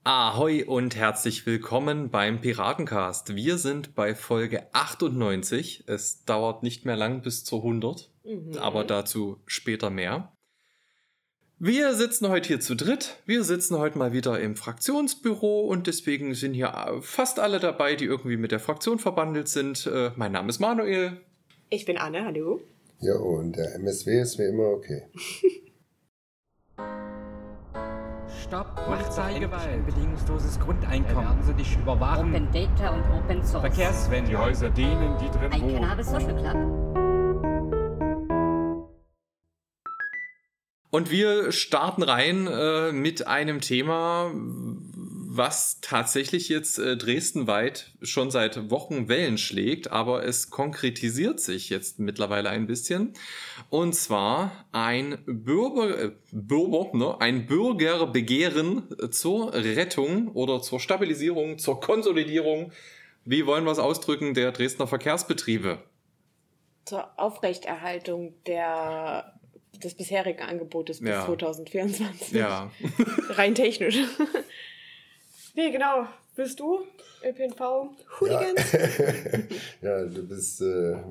Ahoi und herzlich willkommen beim Piratencast. Wir sind bei Folge 98. Es dauert nicht mehr lang bis zur 100, aber dazu später mehr. Wir sitzen heute hier zu dritt. Wir sitzen heute mal wieder im Fraktionsbüro und deswegen sind hier fast alle dabei, die irgendwie mit der Fraktion verbandelt sind. Mein Name ist Manuel. Ich bin Anne, hallo. Ja, und der MSW ist wie immer okay. Stopp, Polizeigewalt, ein bedingungsloses Grundeinkommen. Werden Sie nicht überwachen. Open Data und Open Source. Verkehrswende. Die Häuser denen, die drin Ein wohnen. Cannabis Social Club. Und wir starten rein mit einem Thema, was tatsächlich jetzt dresdenweit schon seit Wochen Wellen schlägt, aber es konkretisiert sich jetzt mittlerweile ein bisschen. Und zwar ein Bürgerbegehren zur Rettung oder zur Stabilisierung, zur Konsolidierung, wie wollen wir es ausdrücken, der Dresdner Verkehrsbetriebe. Zur Aufrechterhaltung des bisherigen Angebotes bis 2024. Ja. Rein technisch. Nee, genau. Bist du ÖPNV-Hooligans? Ja, du bist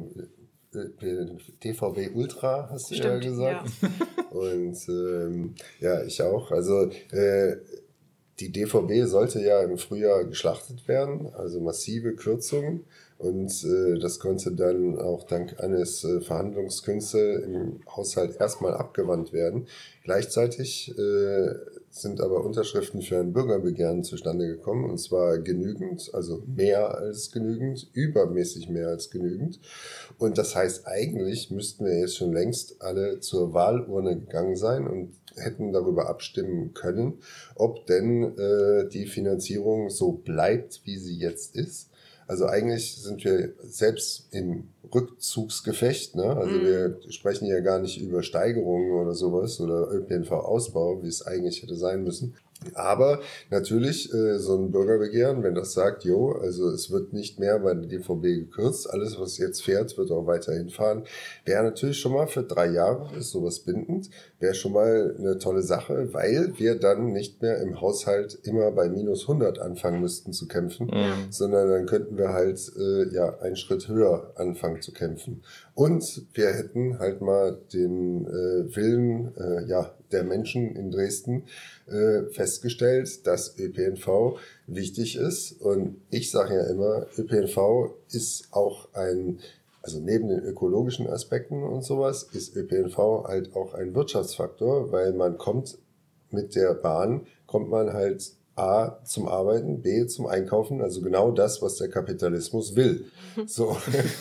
DVB Ultra, hast du ja gesagt. Ja. Und ja, ich auch. Also die DVB sollte ja im Frühjahr geschlachtet werden, also massive Kürzungen. Und das konnte dann auch dank Annes Verhandlungskünste im Haushalt erstmal abgewandt werden. Gleichzeitig sind aber Unterschriften für ein Bürgerbegehren zustande gekommen, und zwar genügend, also mehr als genügend, übermäßig mehr als genügend. Und das heißt, eigentlich müssten wir jetzt schon längst alle zur Wahlurne gegangen sein und hätten darüber abstimmen können, ob denn die Finanzierung so bleibt, wie sie jetzt ist. Also eigentlich sind wir selbst im Rückzugsgefecht, ne? Also wir sprechen ja gar nicht über Steigerungen oder sowas oder ÖPNV-Ausbau, wie es eigentlich hätte sein müssen. Aber natürlich so ein Bürgerbegehren, wenn das sagt, also es wird nicht mehr bei der DVB gekürzt, alles was jetzt fährt, wird auch weiterhin fahren, wäre natürlich schon mal für 3 Jahre, ist sowas bindend, wäre schon mal eine tolle Sache, weil wir dann nicht mehr im Haushalt immer bei minus 100 anfangen müssten zu kämpfen, sondern dann könnten wir halt einen Schritt höher anfangen zu kämpfen. Und wir hätten halt mal den Willen der Menschen in Dresden festgestellt, dass ÖPNV wichtig ist. Und ich sage ja immer, ÖPNV ist auch also neben den ökologischen Aspekten und sowas, ist ÖPNV halt auch ein Wirtschaftsfaktor, weil man mit der Bahn kommt man halt A zum Arbeiten, B zum Einkaufen, also genau das, was der Kapitalismus will. So.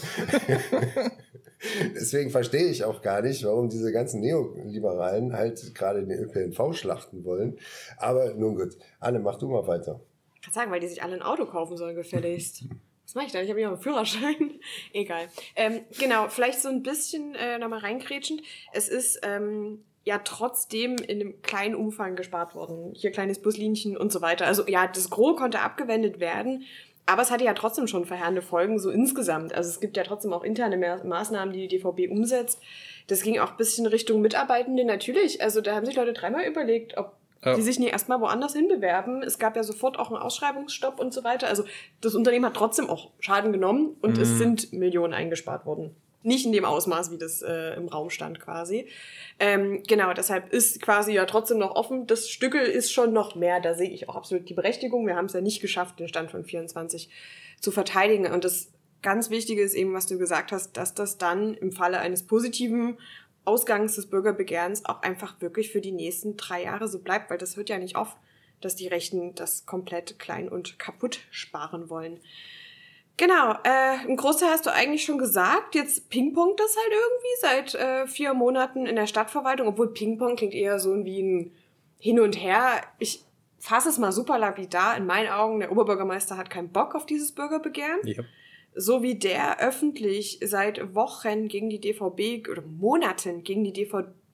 Deswegen verstehe ich auch gar nicht, warum diese ganzen Neoliberalen halt gerade den ÖPNV schlachten wollen. Aber nun gut. Anne, mach du mal weiter. Ich kann sagen, weil die sich alle ein Auto kaufen sollen, gefälligst. Was mache ich da? Ich habe ja noch einen Führerschein. Egal. Genau, vielleicht so ein bisschen nochmal reingrätschend. Es ist trotzdem in einem kleinen Umfang gespart worden. Hier kleines Buslinchen und so weiter. Also ja, das Gros konnte abgewendet werden. Aber es hatte ja trotzdem schon verheerende Folgen, so insgesamt. Also es gibt ja trotzdem auch interne Maßnahmen, die DVB umsetzt. Das ging auch ein bisschen Richtung Mitarbeitende, natürlich. Also da haben sich Leute 3-mal überlegt, ob die sich nicht erstmal woanders hinbewerben. Es gab ja sofort auch einen Ausschreibungsstopp und so weiter. Also das Unternehmen hat trotzdem auch Schaden genommen und es sind Millionen eingespart worden. Nicht in dem Ausmaß, wie das im Raum stand quasi. Genau, deshalb ist quasi ja trotzdem noch offen. Das Stückel ist schon noch mehr, da sehe ich auch absolut die Berechtigung. Wir haben es ja nicht geschafft, den Stand von 24 zu verteidigen. Und das ganz Wichtige ist eben, was du gesagt hast, dass das dann im Falle eines positiven Ausgangs des Bürgerbegehrens auch einfach wirklich für die nächsten 3 Jahre so bleibt, weil das hört ja nicht auf, dass die Rechten das komplett klein und kaputt sparen wollen. Genau, im Großteil hast du eigentlich schon gesagt, jetzt pingpongt das halt irgendwie seit 4 Monaten in der Stadtverwaltung, obwohl Pingpong klingt eher so wie ein Hin und Her. Ich fasse es mal super lapidar, in meinen Augen, der Oberbürgermeister hat keinen Bock auf dieses Bürgerbegehren. Ja. So wie der öffentlich seit Wochen gegen die DVB oder Monaten gegen die DVB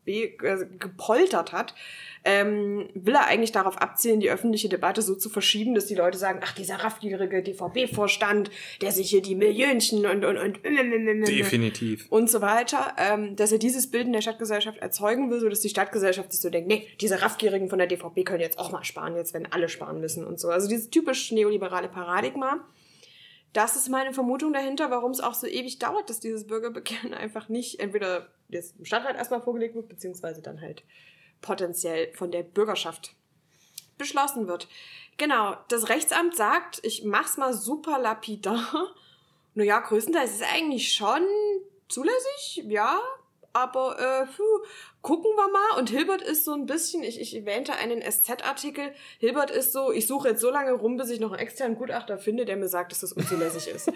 DVB gepoltert hat, will er eigentlich darauf abzielen, die öffentliche Debatte so zu verschieben, dass die Leute sagen, ach, dieser raffgierige DVB-Vorstand, der sich hier die Millionchen und definitiv und so weiter, dass er dieses Bild in der Stadtgesellschaft erzeugen will, sodass die Stadtgesellschaft sich so denkt, nee, diese Raffgierigen von der DVB können jetzt auch mal sparen, jetzt werden alle sparen müssen und so. Also dieses typisch neoliberale Paradigma. Das ist meine Vermutung dahinter, warum es auch so ewig dauert, dass dieses Bürgerbegehren einfach nicht entweder jetzt im Stadtrat erstmal vorgelegt wird, beziehungsweise dann halt potenziell von der Bürgerschaft beschlossen wird. Genau, das Rechtsamt sagt, ich mach's mal super lapidar. Naja, größtenteils ist es eigentlich schon zulässig, ja, aber gucken wir mal. Und Hilbert ist so ein bisschen, ich erwähnte einen SZ-Artikel, Hilbert ist so, ich suche jetzt so lange rum, bis ich noch einen externen Gutachter finde, der mir sagt, dass das unzulässig ist.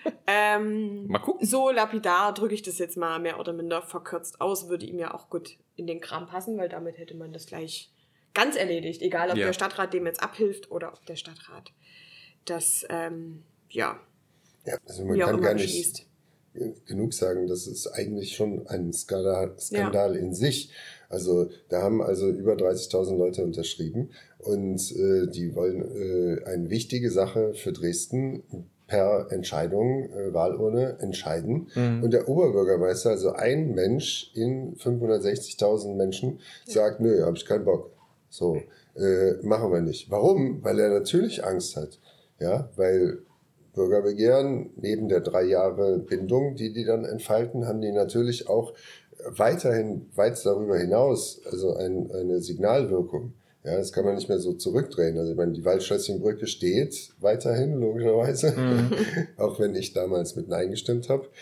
Mal gucken. So lapidar drücke ich das jetzt mal mehr oder minder verkürzt aus, würde ihm ja auch gut in den Kram passen, weil damit hätte man das gleich ganz erledigt, egal ob der Stadtrat dem jetzt abhilft oder ob der Stadtrat das, Ja, also man kann gar nicht genug sagen, das ist eigentlich schon ein Skandal in sich. Also da haben über 30.000 Leute unterschrieben und die wollen eine wichtige Sache für Dresden per Entscheidung, Wahlurne, entscheiden. Mhm. Und der Oberbürgermeister, also ein Mensch in 560.000 Menschen, sagt, nö, hab ich keinen Bock. So, machen wir nicht. Warum? Weil er natürlich Angst hat. Ja, weil Bürgerbegehren, neben der 3 Jahre Bindung, die dann entfalten, haben die natürlich auch weiterhin weit darüber hinaus, also eine Signalwirkung. Ja, das kann man nicht mehr so zurückdrehen. Also ich meine, die Waldschlösschenbrücke steht weiterhin, logischerweise, auch wenn ich damals mit Nein gestimmt habe.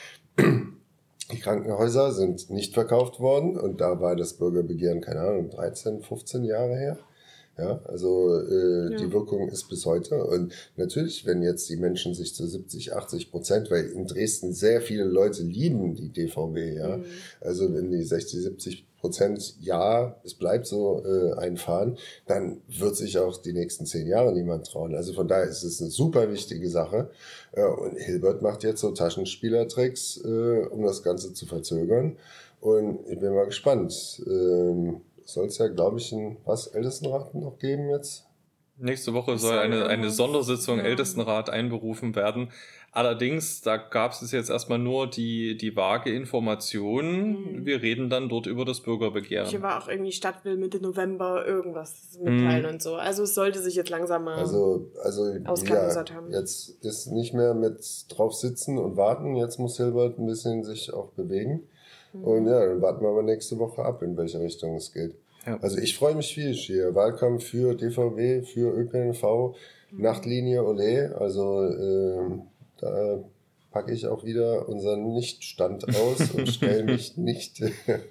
Die Krankenhäuser sind nicht verkauft worden und da war das Bürgerbegehren, keine Ahnung, 13, 15 Jahre her. Ja, also die Wirkung ist bis heute. Und natürlich, wenn jetzt die Menschen sich zu 70-80%, weil in Dresden sehr viele Leute lieben die DVB, ja. Also wenn die 60-70% es bleibt so einfahren, dann wird sich auch die nächsten 10 Jahre niemand trauen. Also von daher ist es eine super wichtige Sache. Und Hilbert macht jetzt so Taschenspielertricks, um das Ganze zu verzögern. Und ich bin mal gespannt. Soll es ja, glaube ich, ein Ältestenrat noch geben jetzt? Nächste Woche soll eine Sondersitzung Ältestenrat einberufen werden. Allerdings, da gab es jetzt erstmal nur die vage Information. Wir reden dann dort über das Bürgerbegehren. Hier war auch irgendwie Stadt will Mitte November irgendwas mitteilen und so. Also es sollte sich jetzt langsam mal ausklabüsert haben. Jetzt ist nicht mehr mit drauf sitzen und warten. Jetzt muss Hilbert ein bisschen sich auch bewegen. Und ja, dann warten wir mal nächste Woche ab, in welche Richtung es geht. Ja. Also ich freue mich viel hier. Wahlkampf für DVB, für ÖPNV, Nachtlinie, Olé. Also da packe ich auch wieder unseren Nichtstand aus und stelle mich nicht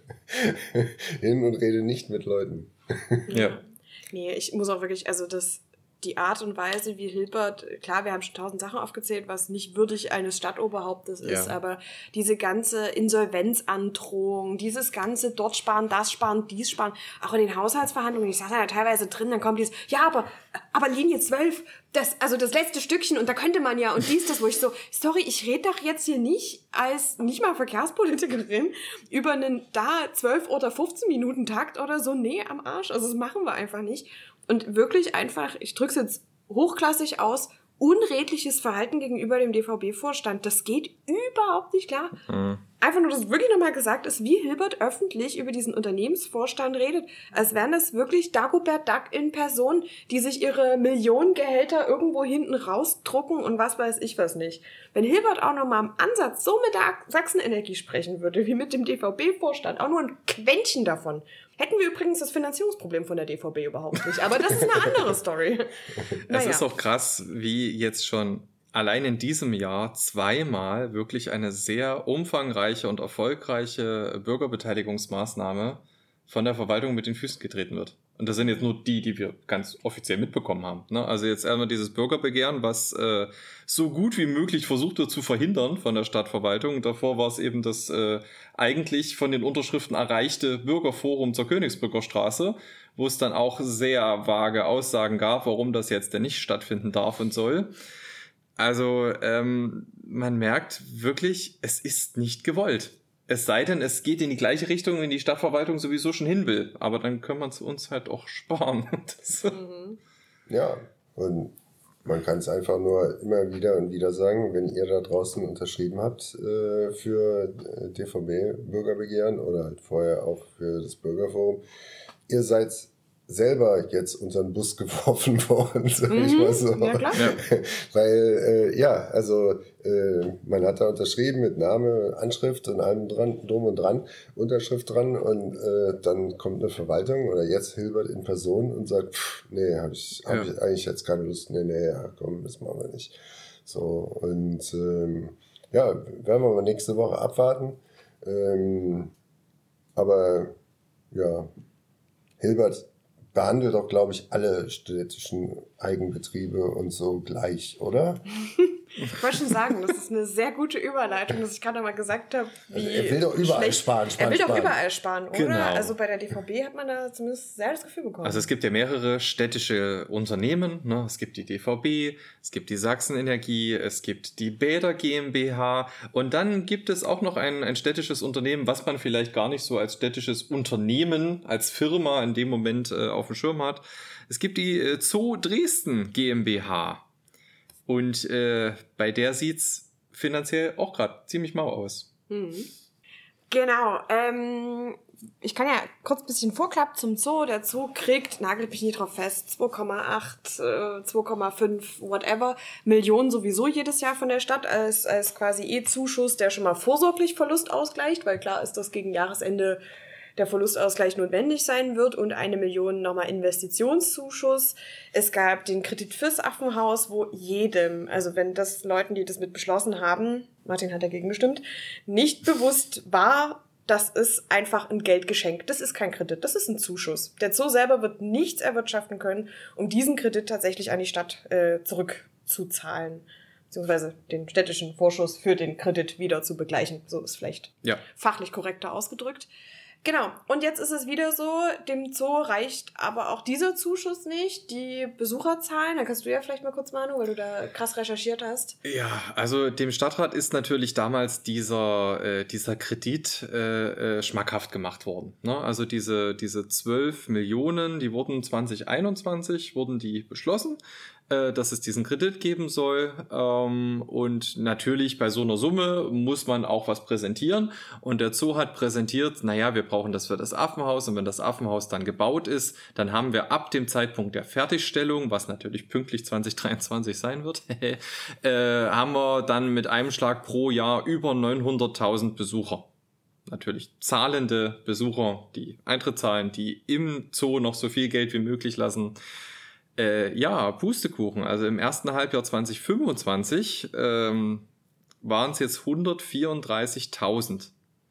hin und rede nicht mit Leuten. Ja. Nee, ich muss auch wirklich, also die Art und Weise, wie Hilbert, klar, wir haben schon 1000 Sachen aufgezählt, was nicht würdig eines Stadtoberhauptes ist, aber diese ganze Insolvenzandrohung, dieses ganze dort sparen, das sparen, dies sparen, auch in den Haushaltsverhandlungen, ich saß ja teilweise drin, dann kommt dieses, aber Linie 12, das letzte Stückchen und da könnte man ja und das, wo ich so, sorry, ich rede doch jetzt hier nicht mal Verkehrspolitikerin über einen 12 oder 15 Minuten Takt oder so, nee, am Arsch, also das machen wir einfach nicht. Und wirklich einfach, ich drück's jetzt hochklassig aus, unredliches Verhalten gegenüber dem DVB-Vorstand. Das geht überhaupt nicht klar. Einfach nur, dass wirklich nochmal gesagt ist, wie Hilbert öffentlich über diesen Unternehmensvorstand redet. Als wären das wirklich Dagobert Duck in Person, die sich ihre Millionengehälter irgendwo hinten rausdrucken und was weiß ich was nicht. Wenn Hilbert auch nochmal im Ansatz so mit der Sachsenenergie sprechen würde, wie mit dem DVB-Vorstand, auch nur ein Quäntchen davon, hätten wir übrigens das Finanzierungsproblem von der DVB überhaupt nicht. Aber das ist eine andere Story. Es ist auch krass, wie jetzt schon allein in diesem Jahr 2-mal wirklich eine sehr umfangreiche und erfolgreiche Bürgerbeteiligungsmaßnahme von der Verwaltung mit den Füßen getreten wird. Und das sind jetzt nur die wir ganz offiziell mitbekommen haben. Ne? Also jetzt einmal dieses Bürgerbegehren, was so gut wie möglich versucht wird zu verhindern von der Stadtverwaltung. Davor war es eben das eigentlich von den Unterschriften erreichte Bürgerforum zur Königsbrücker Straße, wo es dann auch sehr vage Aussagen gab, warum das jetzt denn nicht stattfinden darf und soll. Also man merkt wirklich, es ist nicht gewollt. Es sei denn, es geht in die gleiche Richtung, in die Stadtverwaltung sowieso schon hin will. Aber dann können wir es uns halt auch sparen. Ja, und man kann es einfach nur immer wieder und wieder sagen, wenn ihr da draußen unterschrieben habt für DVB-Bürgerbegehren oder halt vorher auch für das Bürgerforum, ihr seid selber jetzt unter den Bus geworfen worden, sag ich mal so. Ja, klar. Weil, man hat da unterschrieben mit Name, Anschrift und allem drum und dran, Unterschrift dran und dann kommt eine Verwaltung oder jetzt Hilbert in Person und sagt, hab ich eigentlich jetzt keine Lust, komm, das machen wir nicht. So, und werden wir mal nächste Woche abwarten. Aber ja, Hilbert behandelt doch, glaube ich, alle städtischen Eigenbetriebe und so gleich, oder? Ich wollte schon sagen, das ist eine sehr gute Überleitung, dass ich gerade mal gesagt habe, wie er will doch überall sparen. Er will doch überall sparen, oder? Genau. Also bei der DVB hat man da zumindest sehr das Gefühl bekommen. Also es gibt ja mehrere städtische Unternehmen. Ne? Es gibt die DVB, es gibt die Sachsenenergie, es gibt die Bäder GmbH und dann gibt es auch noch ein städtisches Unternehmen, was man vielleicht gar nicht so als städtisches Unternehmen, als Firma in dem Moment auf dem Schirm hat. Es gibt die Zoo Dresden GmbH. Und bei der sieht's finanziell auch gerade ziemlich mau aus. Genau. Ich kann ja kurz ein bisschen vorklappen zum Zoo. Der Zoo kriegt, nagelt mich nicht drauf fest, 2,8, 2,5, whatever, Millionen sowieso jedes Jahr von der Stadt als quasi Zuschuss, der schon mal vorsorglich Verlust ausgleicht, weil klar ist, dass gegen Jahresende der Verlustausgleich notwendig sein wird und 1 Million nochmal Investitionszuschuss. Es gab den Kredit fürs Affenhaus, wo jedem, also wenn das Leuten, die das mit beschlossen haben, Martin hat dagegen gestimmt, nicht bewusst war, das ist einfach ein Geldgeschenk. Das ist kein Kredit, das ist ein Zuschuss. Der Zoo selber wird nichts erwirtschaften können, um diesen Kredit tatsächlich an die Stadt zurückzuzahlen. Beziehungsweise den städtischen Vorschuss für den Kredit wieder zu begleichen. So ist vielleicht fachlich korrekter ausgedrückt. Genau. Und jetzt ist es wieder so, dem Zoo reicht aber auch dieser Zuschuss nicht, die Besucherzahlen. Da kannst du ja vielleicht mal kurz, Manu, weil du da krass recherchiert hast. Ja, also dem Stadtrat ist natürlich damals dieser Kredit schmackhaft gemacht worden. Ne? Also diese 12 Millionen, die wurden 2021, wurden die beschlossen, dass es diesen Kredit geben soll. Und natürlich bei so einer Summe muss man auch was präsentieren. Und der Zoo hat präsentiert, wir brauchen das für das Affenhaus. Und wenn das Affenhaus dann gebaut ist, dann haben wir ab dem Zeitpunkt der Fertigstellung, was natürlich pünktlich 2023 sein wird, haben wir dann mit einem Schlag pro Jahr über 900.000 Besucher. Natürlich zahlende Besucher, die Eintritt zahlen, die im Zoo noch so viel Geld wie möglich lassen. Pustekuchen. Also im ersten Halbjahr 2025 waren es jetzt 134.000.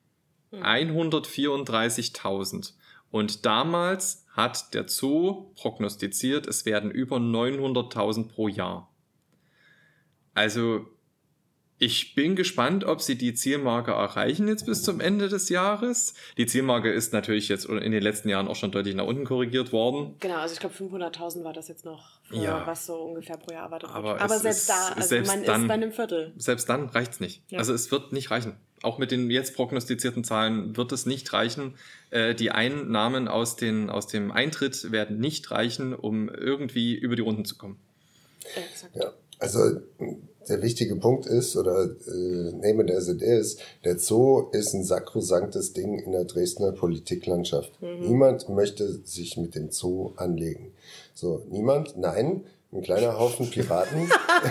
134.000. Und damals hat der Zoo prognostiziert, es werden über 900.000 pro Jahr. Also ich bin gespannt, ob sie die Zielmarke erreichen jetzt bis zum Ende des Jahres. Die Zielmarke ist natürlich jetzt in den letzten Jahren auch schon deutlich nach unten korrigiert worden. Genau, also ich glaube 500.000 war das jetzt noch, was so ungefähr pro Jahr erwartet wird. Aber selbst da, also man ist bei einem Viertel. Selbst dann reicht's nicht. Ja. Also es wird nicht reichen. Auch mit den jetzt prognostizierten Zahlen wird es nicht reichen. Die Einnahmen aus dem Eintritt werden nicht reichen, um irgendwie über die Runden zu kommen. Ja, also der wichtige Punkt ist, oder name it as it is, der Zoo ist ein sakrosanktes Ding in der Dresdner Politiklandschaft. Niemand möchte sich mit dem Zoo anlegen. So, niemand? Nein. Ein kleiner Haufen Piraten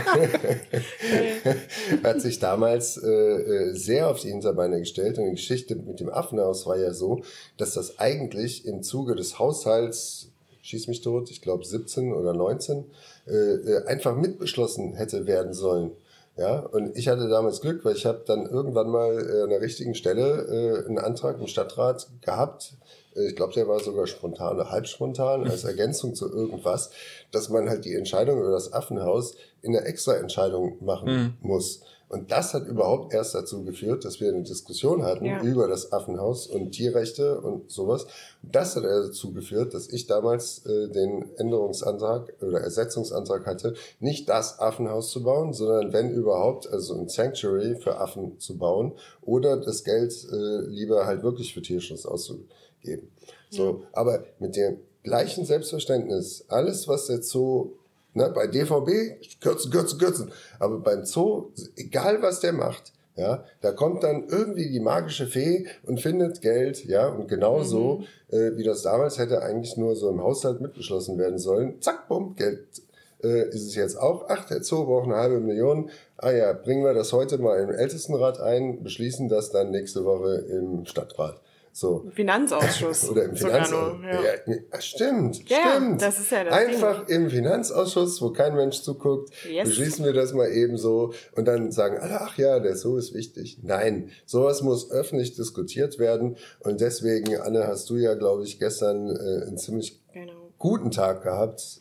hat sich damals sehr auf die Hinterbeine gestellt. Und die Geschichte mit dem Affenhaus war ja so, dass das eigentlich im Zuge des Haushalts, schieß mich tot, ich glaube 17 oder 19, einfach mitbeschlossen hätte werden sollen. Ja, und ich hatte damals Glück, weil ich habe dann irgendwann mal an der richtigen Stelle einen Antrag im Stadtrat gehabt. Ich glaube, der war sogar spontan oder halb spontan, als Ergänzung zu irgendwas, dass man halt die Entscheidung über das Affenhaus in einer Extra-Entscheidung machen muss. Und das hat überhaupt erst dazu geführt, dass wir eine Diskussion hatten über das Affenhaus und Tierrechte und sowas. Und das hat dazu geführt, dass ich damals den Änderungsantrag oder Ersetzungsantrag hatte, nicht das Affenhaus zu bauen, sondern wenn überhaupt, also ein Sanctuary für Affen zu bauen oder das Geld lieber halt wirklich für Tierschutz auszugeben. So, aber mit dem gleichen Selbstverständnis, alles was der Zoo, bei DVB, kürzen. Aber beim Zoo, egal was der macht, ja, da kommt dann irgendwie die magische Fee und findet Geld, ja, und genauso wie das damals hätte eigentlich nur so im Haushalt mitbeschlossen werden sollen. Zack, bumm, Geld ist es jetzt auch. Ach, der Zoo braucht 500.000. Ah ja, bringen wir das heute mal im Ältestenrat ein, beschließen das dann nächste Woche im Stadtrat. So. Finanzausschuss. Oder im Finanzausschuss. Ja, stimmt. Das ist ja das Einfach Ding. Im Finanzausschuss, wo kein Mensch zuguckt, beschließen wir das mal eben so und dann sagen alle, ach ja, der Zoo ist wichtig. Nein, sowas muss öffentlich diskutiert werden und deswegen, Anne, hast du ja, glaube ich, gestern einen ziemlich guten Tag gehabt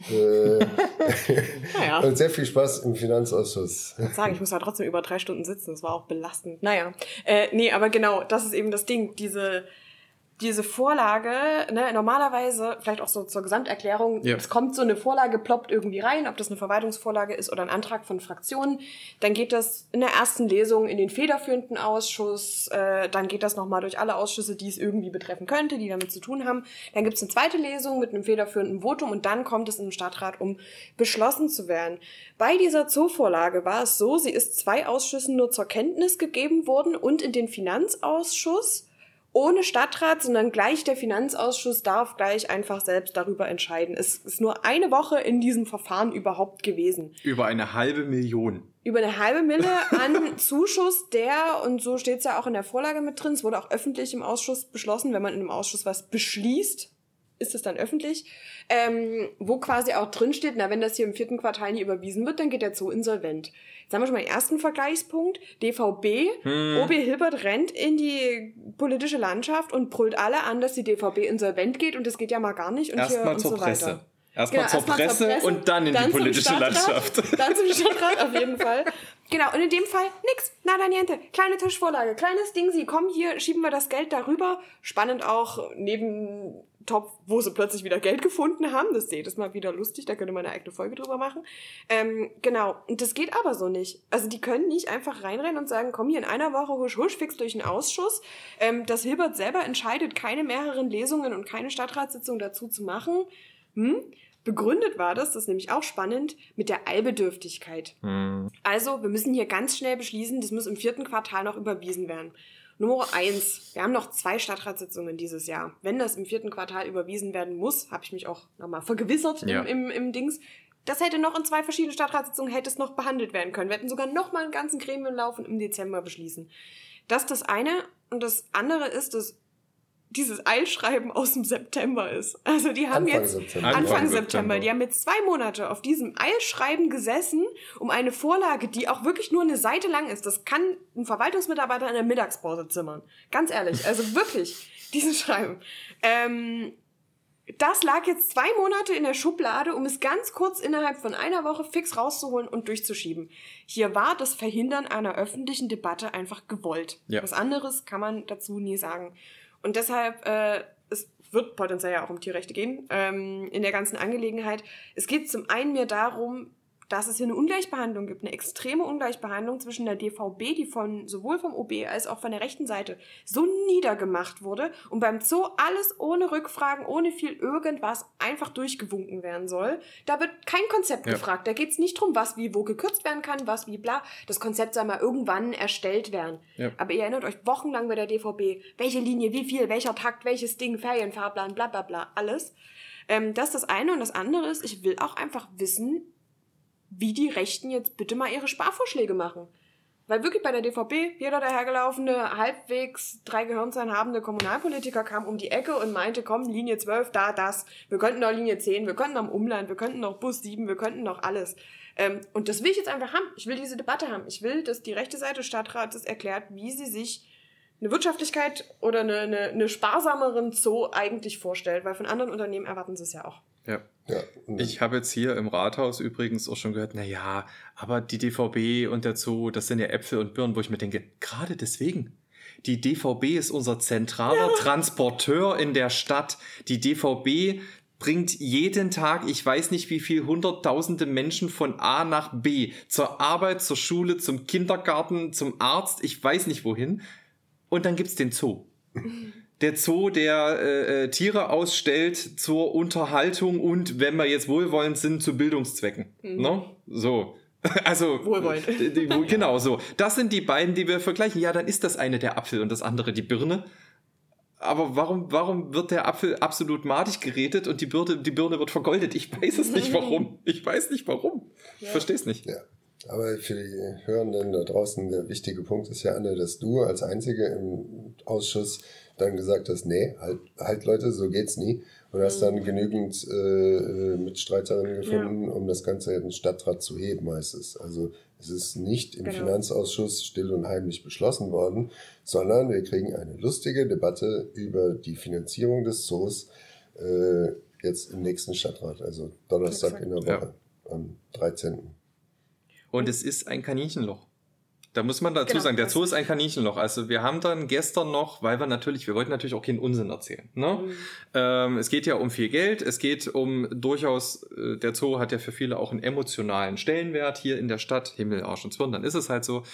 und sehr viel Spaß im Finanzausschuss. Ich muss da trotzdem über 3 Stunden sitzen, das war auch belastend. Nee, aber genau, das ist eben das Ding, diese Vorlage, normalerweise, vielleicht auch so zur Gesamterklärung, es kommt so eine Vorlage, ploppt irgendwie rein, ob das eine Verwaltungsvorlage ist oder ein Antrag von Fraktionen, dann geht das in der ersten Lesung in den federführenden Ausschuss, dann geht das nochmal durch alle Ausschüsse, die es irgendwie betreffen könnte, die damit zu tun haben, dann gibt es eine zweite Lesung mit einem federführenden Votum und dann kommt es im Stadtrat, um beschlossen zu werden. Bei dieser Zoo-Vorlage war es so, sie ist 2 Ausschüssen nur zur Kenntnis gegeben worden und in den Finanzausschuss ohne Stadtrat, sondern gleich der Finanzausschuss darf gleich einfach selbst darüber entscheiden. Es ist nur eine Woche in diesem Verfahren überhaupt gewesen. Über 500.000. Über 500.000 an Zuschuss, und so steht es ja auch in der Vorlage mit drin, es wurde auch öffentlich im Ausschuss beschlossen, wenn man in einem Ausschuss was beschließt, ist es dann öffentlich, wo quasi auch drin steht, wenn das hier im 4. Quartal nie überwiesen wird, dann geht der Zoo insolvent. Jetzt haben wir schon mal den ersten Vergleichspunkt. DVB, OB Hilbert rennt in die politische Landschaft und brüllt alle an, dass die DVB insolvent geht und das geht ja mal gar nicht. Und erstmal zur Presse. Erstmal zur Presse und dann in die politische Landschaft. Dann zum Stadtrat, auf jeden Fall. Genau, und in dem Fall nix, nada niente, kleine Tischvorlage, kleines Ding, komm, hier schieben wir das Geld darüber. Spannend auch neben Topf, wo sie plötzlich wieder Geld gefunden haben. Das seht es mal wieder lustig, da könnte man eine eigene Folge drüber machen. Genau, und das geht aber so nicht. Also die können nicht einfach reinrennen und sagen, komm hier in einer Woche husch, fix durch einen Ausschuss. Dass Hilbert selber entscheidet, keine mehreren Lesungen und keine Stadtratssitzung dazu zu machen. Begründet war das ist nämlich auch spannend, mit der Eilbedürftigkeit. Also, wir müssen hier ganz schnell beschließen, das muss im 4. Quartal noch überwiesen werden. Nummer 1, wir haben noch 2 Stadtratssitzungen dieses Jahr. Wenn das im 4. Quartal überwiesen werden muss, habe ich mich auch nochmal vergewissert im Dings, das hätte noch in 2 verschiedenen Stadtratssitzungen hätte es noch behandelt werden können. Wir hätten sogar noch mal einen ganzen Gremienlauf und im Dezember beschließen. Das ist das eine. Und das andere ist, dass dieses Eilschreiben aus dem September ist. Also die haben Anfang September. Die haben jetzt 2 Monate auf diesem Eilschreiben gesessen, um eine Vorlage, die auch wirklich nur eine Seite lang ist. Das kann ein Verwaltungsmitarbeiter in der Mittagspause zimmern. Ganz ehrlich, also wirklich, dieses Schreiben. Das lag jetzt 2 Monate in der Schublade, um es ganz kurz innerhalb von einer Woche fix rauszuholen und durchzuschieben. Hier war das Verhindern einer öffentlichen Debatte einfach gewollt. Ja. Was anderes kann man dazu nie sagen. Und deshalb, es wird potenziell ja auch um Tierrechte gehen, in der ganzen Angelegenheit. Es geht zum einen mir darum, dass es hier eine Ungleichbehandlung gibt, eine extreme Ungleichbehandlung zwischen der DVB, die sowohl vom OB als auch von der rechten Seite so niedergemacht wurde und beim Zoo alles ohne Rückfragen, ohne viel irgendwas einfach durchgewunken werden soll. Da wird kein Konzept gefragt. Da geht es nicht drum, was wie wo gekürzt werden kann, was wie bla. Das Konzept soll mal irgendwann erstellt werden. Ja. Aber ihr erinnert euch wochenlang bei der DVB, welche Linie, wie viel, welcher Takt, welches Ding, Ferienfahrplan, bla bla bla, alles. Das ist das eine. Und das andere ist, ich will auch einfach wissen, wie die Rechten jetzt bitte mal ihre Sparvorschläge machen. Weil wirklich bei der DVB, jeder dahergelaufene, halbwegs 3 Gehirnzellen habende Kommunalpolitiker kam um die Ecke und meinte, komm, Linie 12, da, das. Wir könnten noch Linie 10, wir könnten noch im Umland, wir könnten noch Bus 7, wir könnten noch alles. Und das will ich jetzt einfach haben. Ich will diese Debatte haben. Ich will, dass die rechte Seite des Stadtrates erklärt, wie sie sich eine Wirtschaftlichkeit oder eine sparsameren Zoo eigentlich vorstellt. Weil von anderen Unternehmen erwarten sie es ja auch. Ja. Ich habe jetzt hier im Rathaus übrigens auch schon gehört, naja, aber die DVB und der Zoo, das sind ja Äpfel und Birnen, wo ich mir denke, gerade deswegen. Die DVB ist unser zentraler Transporteur in der Stadt. Die DVB bringt jeden Tag, ich weiß nicht wie viel, hunderttausende Menschen von A nach B. Zur Arbeit, zur Schule, zum Kindergarten, zum Arzt, ich weiß nicht wohin. Und dann gibt's den Zoo. Der Zoo, der Tiere ausstellt zur Unterhaltung und, wenn wir jetzt wohlwollend sind, zu Bildungszwecken. No? So. Also, wohlwollend. Genau so. Das sind die beiden, die wir vergleichen. Ja, dann ist das eine der Apfel und das andere die Birne. Aber warum wird der Apfel absolut madig geredet und die Birne wird vergoldet? Ich weiß es nicht, warum. Ich verstehe es nicht. Ja. Aber für die Hörenden da draußen, der wichtige Punkt ist ja, Anne, dass du als Einzige im Ausschuss dann gesagt hast, nee, halt Leute, so geht's nie. Und hast dann genügend Mitstreiterinnen gefunden, um das Ganze in den Stadtrat zu heben, heißt es. Also es ist nicht im Finanzausschuss still und heimlich beschlossen worden, sondern wir kriegen eine lustige Debatte über die Finanzierung des Zoos jetzt im nächsten Stadtrat, also Donnerstag in der Woche, am 13. Und es ist ein Kaninchenloch. Da muss man dazu sagen, der Zoo ist ein Kaninchenloch. Also wir haben dann gestern noch, weil wir wollten natürlich auch keinen Unsinn erzählen. Ne? Es geht ja um viel Geld, es geht um durchaus, der Zoo hat ja für viele auch einen emotionalen Stellenwert hier in der Stadt. Himmel, Arsch und Zwirn, dann ist es halt so.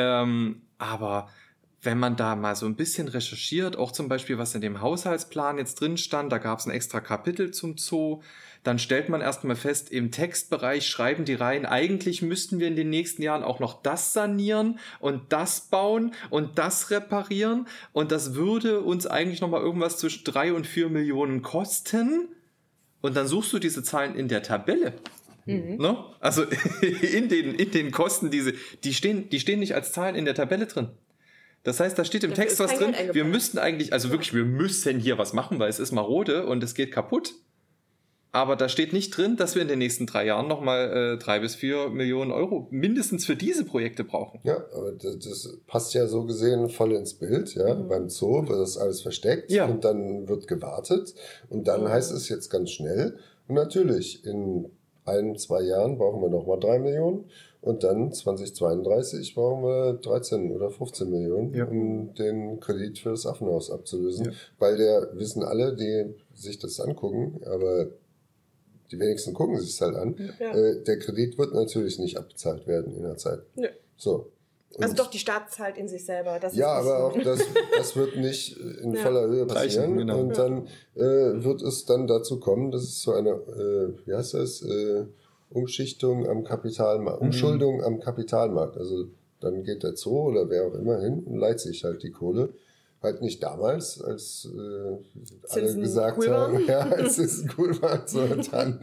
Aber wenn man da mal so ein bisschen recherchiert, auch zum Beispiel, was in dem Haushaltsplan jetzt drin stand, da gab es ein extra Kapitel zum Zoo, dann stellt man erstmal fest, im Textbereich schreiben die rein, eigentlich müssten wir in den nächsten Jahren auch noch das sanieren und das bauen und das reparieren und das würde uns eigentlich nochmal irgendwas zwischen 3 und 4 Millionen kosten und dann suchst du diese Zahlen in der Tabelle. Ne? Also in den Kosten, die stehen nicht als Zahlen in der Tabelle drin. Das heißt, da steht im Text was drin, wir müssten eigentlich, also wirklich, wir müssen hier was machen, weil es ist marode und es geht kaputt. Aber da steht nicht drin, dass wir in den nächsten 3 Jahren nochmal 3 bis 4 Millionen Euro mindestens für diese Projekte brauchen. Ja, aber das passt ja so gesehen voll ins Bild. Ja? Beim Zoo wird das alles versteckt und dann wird gewartet und dann heißt es jetzt ganz schnell. Und natürlich, in 1-2 Jahren brauchen wir nochmal 3 Millionen und dann 2032 brauchen wir 13 oder 15 Millionen, um den Kredit für das Affenhaus abzulösen. Weil wissen alle, die sich das angucken, aber die wenigsten gucken sich es halt an. Der Kredit wird natürlich nicht abbezahlt werden in der Zeit. So. Und also doch, die Stadt zahlt in sich selber. Das ja, aber auch das wird nicht in voller Höhe passieren. Genau. Und dann wird es dann dazu kommen, dass es zu einer, wie heißt das, Umschichtung am Kapitalmarkt, Umschuldung am Kapitalmarkt. Also dann geht der Zoo oder wer auch immer hin und leiht sich halt die Kohle. Halt nicht damals, als alle gesagt haben, ja, als es cool war, sondern dann.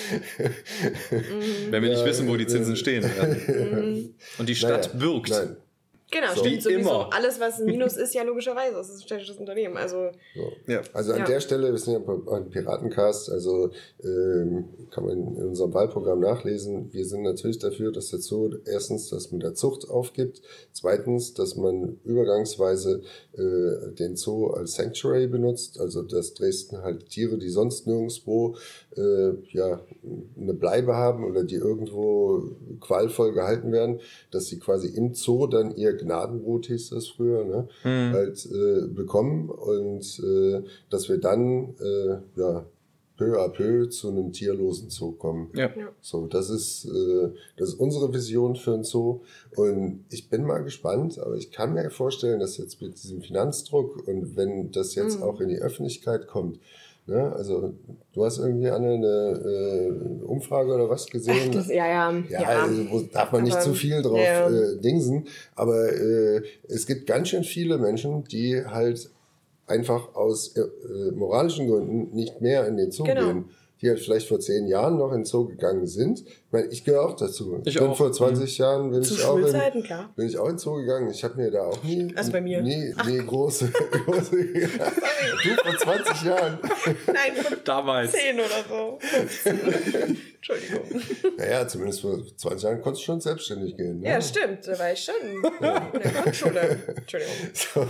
Wenn wir nicht wissen, wo die Zinsen stehen. Und die Stadt wirkt. Nein. Genau, so. Stimmt sowieso. Immer. Alles, was ein Minus ist, ja logischerweise. Das ist ein städtisches Unternehmen. Also, also an der Stelle, wir sind ja beim Piratencast, also kann man in unserem Wahlprogramm nachlesen. Wir sind natürlich dafür, dass der Zoo erstens das mit der Zucht aufgibt, zweitens, dass man übergangsweise den Zoo als Sanctuary benutzt, also dass Dresden halt Tiere, die sonst nirgendwo eine Bleibe haben oder die irgendwo qualvoll gehalten werden, dass sie quasi im Zoo dann ihr Gnadenbrot, hieß das früher, ne? Halt bekommen und dass wir dann peu à peu zu einem tierlosen Zoo kommen. So, das ist unsere Vision für einen Zoo und ich bin mal gespannt, aber ich kann mir vorstellen, dass jetzt mit diesem Finanzdruck und wenn das jetzt auch in die Öffentlichkeit kommt, ne? Also du hast irgendwie eine Umfrage oder was gesehen? Also, darf man nicht zu viel drauf dingsen, aber es gibt ganz schön viele Menschen, die halt einfach aus moralischen Gründen nicht mehr in den Zoo gehen. Die halt vielleicht vor 10 Jahren noch in den Zoo gegangen sind. Ich meine, ich gehöre auch dazu. Ich bin vor 20 Jahren bin ich auch in den Zoo gegangen. Ich habe mir da auch nie große du vor 20 Jahren. Nein, damals 10 oder so. Entschuldigung. Naja, zumindest vor 20 Jahren konntest du schon selbstständig gehen. Ne? Ja, stimmt. Da war ich schon in der Grundschule. Entschuldigung. So.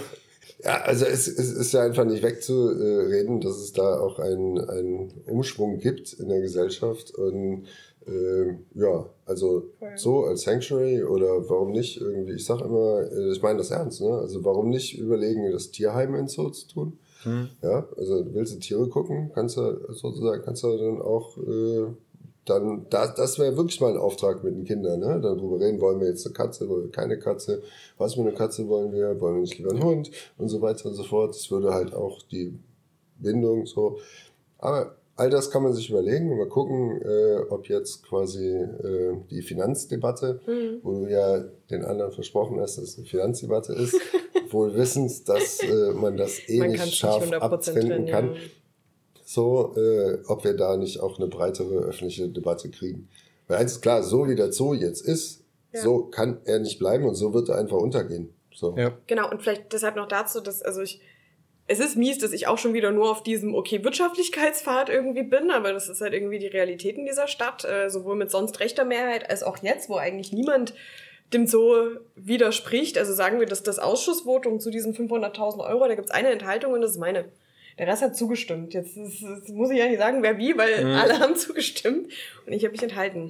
Ja, also es ist ja einfach nicht wegzureden, dass es da auch einen Umschwung gibt in der Gesellschaft und also so als Sanctuary oder warum nicht irgendwie, ich sag immer, ich meine das ernst, ne? Also warum nicht überlegen, das Tierheim in Zoo zu tun? Ja, also willst du Tiere gucken, kannst du dann auch das wäre wirklich mal ein Auftrag mit den Kindern, ne? Darüber reden, wollen wir jetzt eine Katze, wollen wir keine Katze, was für eine Katze wollen wir nicht lieber einen Hund und so weiter und so fort. Das würde halt auch die Bindung so. Aber all das kann man sich überlegen und mal gucken, ob jetzt quasi die Finanzdebatte, wo du ja den anderen versprochen hast, dass es eine Finanzdebatte ist, wohl wissend, dass man das nicht scharf abtrennen kann. Ja. So, ob wir da nicht auch eine breitere öffentliche Debatte kriegen. Weil eins ist klar, so wie der Zoo jetzt ist, so kann er nicht bleiben und so wird er einfach untergehen. So. Ja. Genau, und vielleicht deshalb noch dazu, dass, es ist mies, dass ich auch schon wieder nur auf diesem, Wirtschaftlichkeitspfad irgendwie bin, aber das ist halt irgendwie die Realität in dieser Stadt, sowohl mit sonst rechter Mehrheit als auch jetzt, wo eigentlich niemand dem Zoo widerspricht. Also sagen wir, dass das Ausschussvotum zu diesen 500.000 €, da gibt's eine Enthaltung und das ist meine. Der Rest hat zugestimmt. Jetzt muss ich ja nicht sagen, wer wie, weil alle haben zugestimmt und ich habe mich enthalten.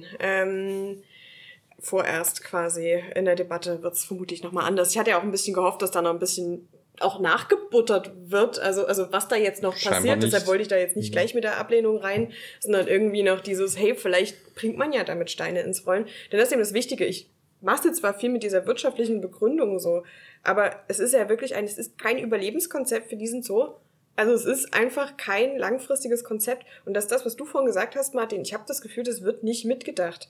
Vorerst quasi in der Debatte wird's vermutlich nochmal anders. Ich hatte ja auch ein bisschen gehofft, dass da noch ein bisschen auch nachgebuttert wird, also was da jetzt noch passiert. Deshalb wollte ich da jetzt nicht gleich mit der Ablehnung rein, sondern irgendwie noch dieses, hey, vielleicht bringt man ja damit Steine ins Rollen. Denn das ist eben das Wichtige. Ich mache jetzt zwar viel mit dieser wirtschaftlichen Begründung so, aber es ist ja wirklich es ist kein Überlebenskonzept für diesen Zoo. Also es ist einfach kein langfristiges Konzept. Und das ist das, was du vorhin gesagt hast, Martin. Ich habe das Gefühl, das wird nicht mitgedacht.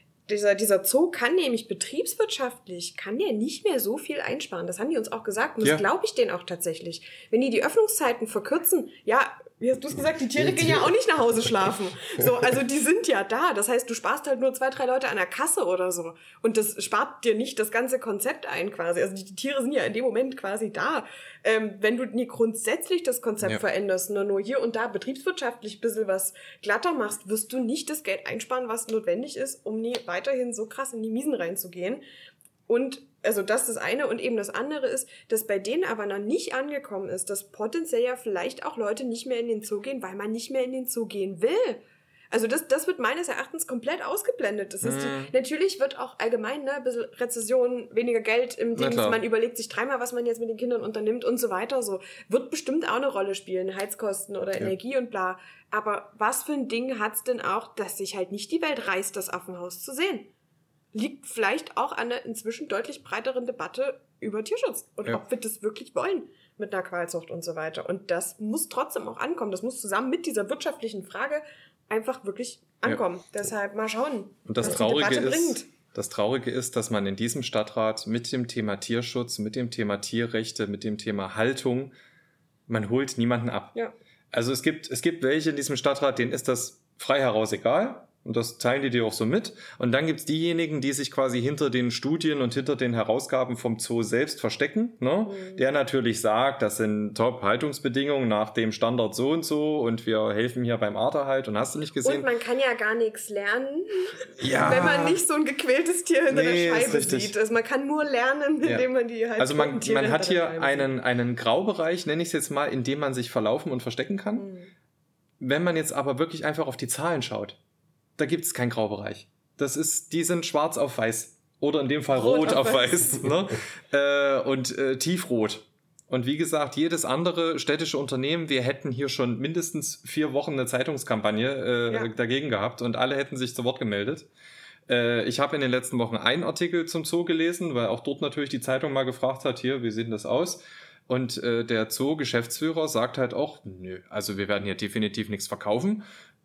Dieser Zoo kann nämlich betriebswirtschaftlich, kann der nicht mehr so viel einsparen. Das haben die uns auch gesagt und das glaube ich denen auch tatsächlich. Wenn die Öffnungszeiten verkürzen, wie hast du es gesagt, die Tiere gehen ja auch nicht nach Hause schlafen. So, also die sind ja da. Das heißt, du sparst halt nur 2, 3 Leute an der Kasse oder so. Und das spart dir nicht das ganze Konzept ein quasi. Also die Tiere sind ja in dem Moment quasi da. Wenn du nie grundsätzlich das Konzept veränderst, nur hier und da betriebswirtschaftlich ein bisschen was glatter machst, wirst du nicht das Geld einsparen, was notwendig ist, um nie weiterhin so krass in die Miesen reinzugehen. Und also das ist das eine und eben das andere ist, dass bei denen aber noch nicht angekommen ist, dass potenziell ja vielleicht auch Leute nicht mehr in den Zoo gehen, weil man nicht mehr in den Zoo gehen will. Also das wird meines Erachtens komplett ausgeblendet. Das ist natürlich wird auch allgemein ein bisschen Rezession, weniger Geld im Ding, man überlegt sich dreimal, was man jetzt mit den Kindern unternimmt und so weiter. So wird bestimmt auch eine Rolle spielen, Heizkosten oder Energie und bla. Aber was für ein Ding hat's denn auch, dass sich halt nicht die Welt reißt, das Affenhaus zu sehen? Liegt vielleicht auch an einer inzwischen deutlich breiteren Debatte über Tierschutz und ob wir das wirklich wollen mit einer Qualzucht und so weiter. Und das muss trotzdem auch ankommen. Das muss zusammen mit dieser wirtschaftlichen Frage einfach wirklich ankommen. Ja. Deshalb mal schauen, und was die Debatte bringt. Das Traurige ist, dass man in diesem Stadtrat mit dem Thema Tierschutz, mit dem Thema Tierrechte, mit dem Thema Haltung, man holt niemanden ab. Ja. Also es gibt welche in diesem Stadtrat, denen ist das frei heraus egal. Und das teilen die dir auch so mit. Und dann gibt's diejenigen, die sich quasi hinter den Studien und hinter den Herausgaben vom Zoo selbst verstecken, ne? Der natürlich sagt, das sind Top-Haltungsbedingungen nach dem Standard so und wir helfen hier beim Arterhalt und hast du nicht gesehen. Und man kann ja gar nichts lernen, wenn man nicht so ein gequältes Tier hinter der Scheibe sieht. Also man kann nur lernen, indem man die halt also man hat hier einen Graubereich, nenne ich es jetzt mal, in dem man sich verlaufen und verstecken kann. Wenn man jetzt aber wirklich einfach auf die Zahlen schaut, da gibt es keinen Graubereich. Die sind schwarz auf weiß. Oder in dem Fall rot auf weiß. Ne? Und tiefrot. Und wie gesagt, jedes andere städtische Unternehmen, wir hätten hier schon mindestens 4 Wochen eine Zeitungskampagne dagegen gehabt und alle hätten sich zu Wort gemeldet. Ich habe in den letzten Wochen einen Artikel zum Zoo gelesen, weil auch dort natürlich die Zeitung mal gefragt hat, hier, wie sieht denn das aus? Und der Zoo-Geschäftsführer sagt halt auch, nö, also wir werden hier definitiv nichts verkaufen.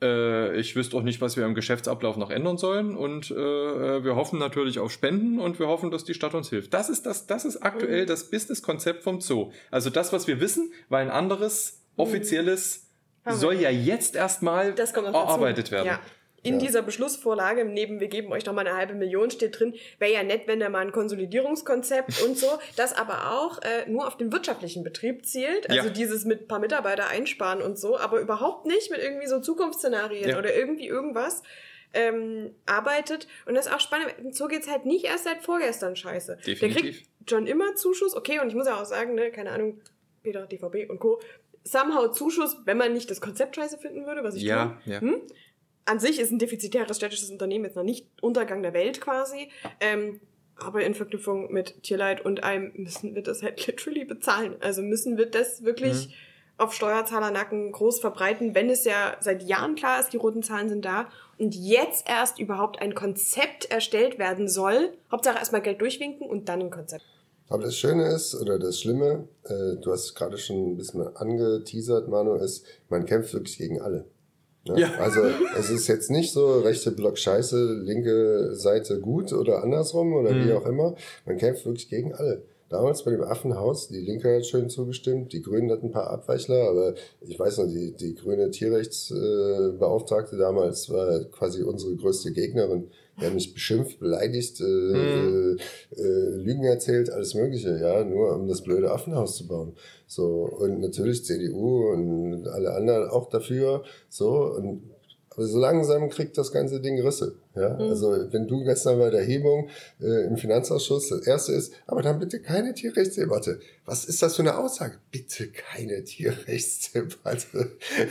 Ich wüsste auch nicht, was wir im Geschäftsablauf noch ändern sollen und wir hoffen natürlich auf Spenden und wir hoffen, dass die Stadt uns hilft. Das ist aktuell das Businesskonzept vom Zoo. Also das, was wir wissen, weil ein anderes offizielles soll ja jetzt erstmal erarbeitet werden. Ja. In dieser Beschlussvorlage, neben wir geben euch noch mal 500.000 steht drin, wäre ja nett, wenn da mal ein Konsolidierungskonzept und so, das aber auch nur auf den wirtschaftlichen Betrieb zielt, also dieses mit ein paar Mitarbeiter einsparen und so, aber überhaupt nicht mit irgendwie so Zukunftsszenarien oder irgendwie irgendwas. arbeitet. Und das ist auch spannend. So geht's halt nicht erst seit vorgestern scheiße. Definitiv. Der kriegt schon immer Zuschuss. Okay, und ich muss ja auch sagen, ne, keine Ahnung, Peter, DVB und Co. Somehow Zuschuss, wenn man nicht das Konzept scheiße finden würde, was ich tue. Ja. An sich ist ein defizitäres städtisches Unternehmen jetzt noch nicht Untergang der Welt quasi. Aber in Verknüpfung mit Tierleid und einem müssen wir das halt literally bezahlen. Also müssen wir das wirklich auf Steuerzahlernacken groß verbreiten, wenn es ja seit Jahren klar ist, die roten Zahlen sind da und jetzt erst überhaupt ein Konzept erstellt werden soll. Hauptsache erstmal Geld durchwinken und dann ein Konzept. Aber das Schöne ist, oder das Schlimme, du hast es gerade schon ein bisschen angeteasert, Manu, ist, man kämpft wirklich gegen alle. Ne? Ja. Also es ist jetzt nicht so, rechte Block scheiße, linke Seite gut oder andersrum oder wie auch immer. Man kämpft wirklich gegen alle. Damals bei dem Affenhaus, die Linke hat schön zugestimmt, die Grünen hatten ein paar Abweichler, aber ich weiß noch, die grüne Tierrechtsbeauftragte damals war quasi unsere größte Gegnerin. Die haben mich beschimpft, beleidigt, Lügen erzählt, alles Mögliche, ja, nur um das blöde Affenhaus zu bauen. So, und natürlich CDU und alle anderen auch dafür, so, aber so langsam kriegt das ganze Ding Risse. Ja? Also wenn du gestern bei der Erhebung im Finanzausschuss, das erste ist, aber dann bitte keine Tierrechtsdebatte. Was ist das für eine Aussage? Bitte keine Tierrechtsdebatte.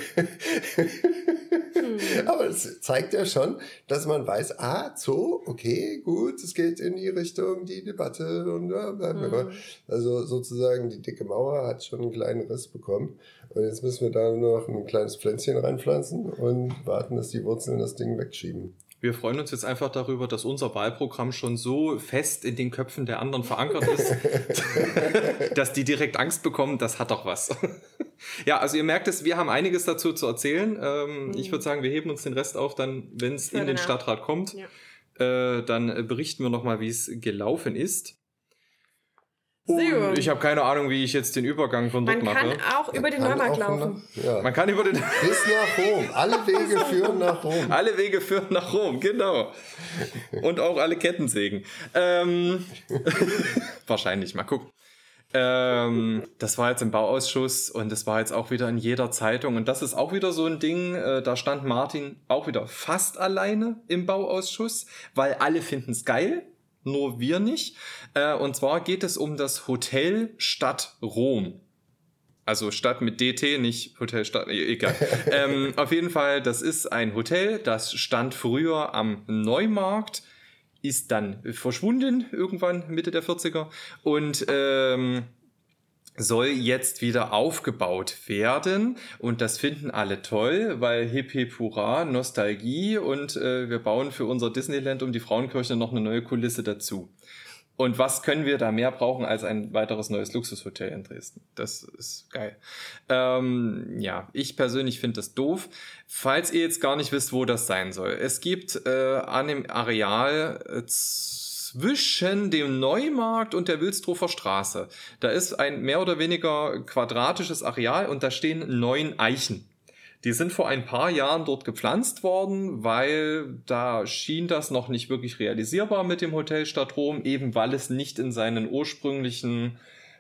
Aber das zeigt ja schon, dass man weiß, Zoo, okay, gut, es geht in die Richtung, die Debatte und also sozusagen die dicke Mauer hat schon einen kleinen Riss bekommen. Und jetzt müssen wir da nur noch ein kleines Pflänzchen reinpflanzen und warten, dass die Wurzeln das Ding wegschieben. Wir freuen uns jetzt einfach darüber, dass unser Wahlprogramm schon so fest in den Köpfen der anderen verankert ist, dass die direkt Angst bekommen, das hat doch was. Ja, also ihr merkt es, wir haben einiges dazu zu erzählen. Ich würde sagen, wir heben uns den Rest auf, dann, wenn es in den Stadtrat kommt. Ja. Dann berichten wir nochmal, wie es gelaufen ist. Und ich habe keine Ahnung, wie ich jetzt den Übergang von dort mache. Man kann auch über den Neumarkt laufen. Man kann über den... Bis nach Rom. Alle Wege führen nach Rom. Alle Wege führen nach Rom, genau. Und auch alle Kettensägen. Wahrscheinlich, mal gucken. Das war jetzt im Bauausschuss und das war jetzt auch wieder in jeder Zeitung. Und das ist auch wieder so ein Ding, da stand Martin auch wieder fast alleine im Bauausschuss, weil alle finden es geil. Nur wir nicht. Und zwar geht es um das Hotel Stadt Rom. Also Stadt mit DT, nicht Hotel Stadt, egal. Auf jeden Fall, das ist ein Hotel, das stand früher am Neumarkt, ist dann verschwunden, irgendwann Mitte der 40er und soll jetzt wieder aufgebaut werden und das finden alle toll, weil hip hip hurra, Nostalgie und wir bauen für unser Disneyland um die Frauenkirche noch eine neue Kulisse dazu. Und was können wir da mehr brauchen als ein weiteres neues Luxushotel in Dresden? Das ist geil. Ja, ich persönlich finde das doof. Falls ihr jetzt gar nicht wisst, wo das sein soll. Es gibt an dem Areal zwischen dem Neumarkt und der Wilsdruffer Straße. Da ist ein mehr oder weniger quadratisches Areal und da stehen 9 Eichen. Die sind vor ein paar Jahren dort gepflanzt worden, weil da schien das noch nicht wirklich realisierbar mit dem Hotel Stadt Rom, eben weil es nicht in seinen ursprünglichen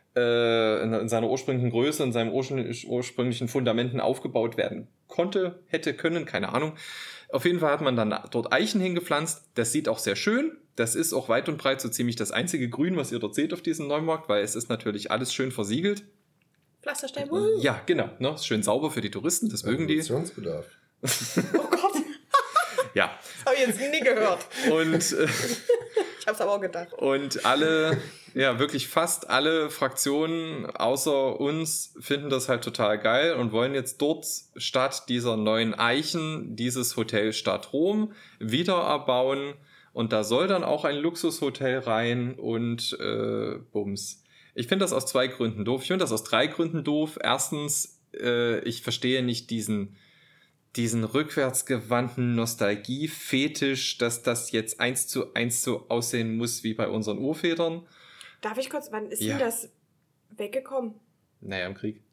in seiner ursprünglichen Größe, in seinen ursprünglichen Fundamenten aufgebaut werden konnte, hätte können, keine Ahnung. Auf jeden Fall hat man dann dort Eichen hingepflanzt. Das sieht auch sehr schön. Das ist auch weit und breit so ziemlich das einzige Grün, was ihr dort seht auf diesem Neumarkt, weil es ist natürlich alles schön versiegelt. Pflasterstein. Ja, genau. Ne? Ist schön sauber für die Touristen, das mögen die. Evolutionsbedarf. Oh Gott. Ja. Das habe ich jetzt nie gehört. Und ich habe es aber auch gedacht. Und alle, ja wirklich fast alle Fraktionen außer uns finden das halt total geil und wollen jetzt dort statt dieser 9 Eichen dieses Hotel Stadt Rom wieder erbauen. Und da soll dann auch ein Luxushotel rein und Bums. Ich finde das aus 2 Gründen doof. Ich finde das aus 3 Gründen doof. Erstens, ich verstehe nicht diesen rückwärtsgewandten Nostalgie-Fetisch, dass das jetzt 1:1 so aussehen muss wie bei unseren Urvätern. Darf ich kurz, wann ist denn das weggekommen? Naja, im Krieg.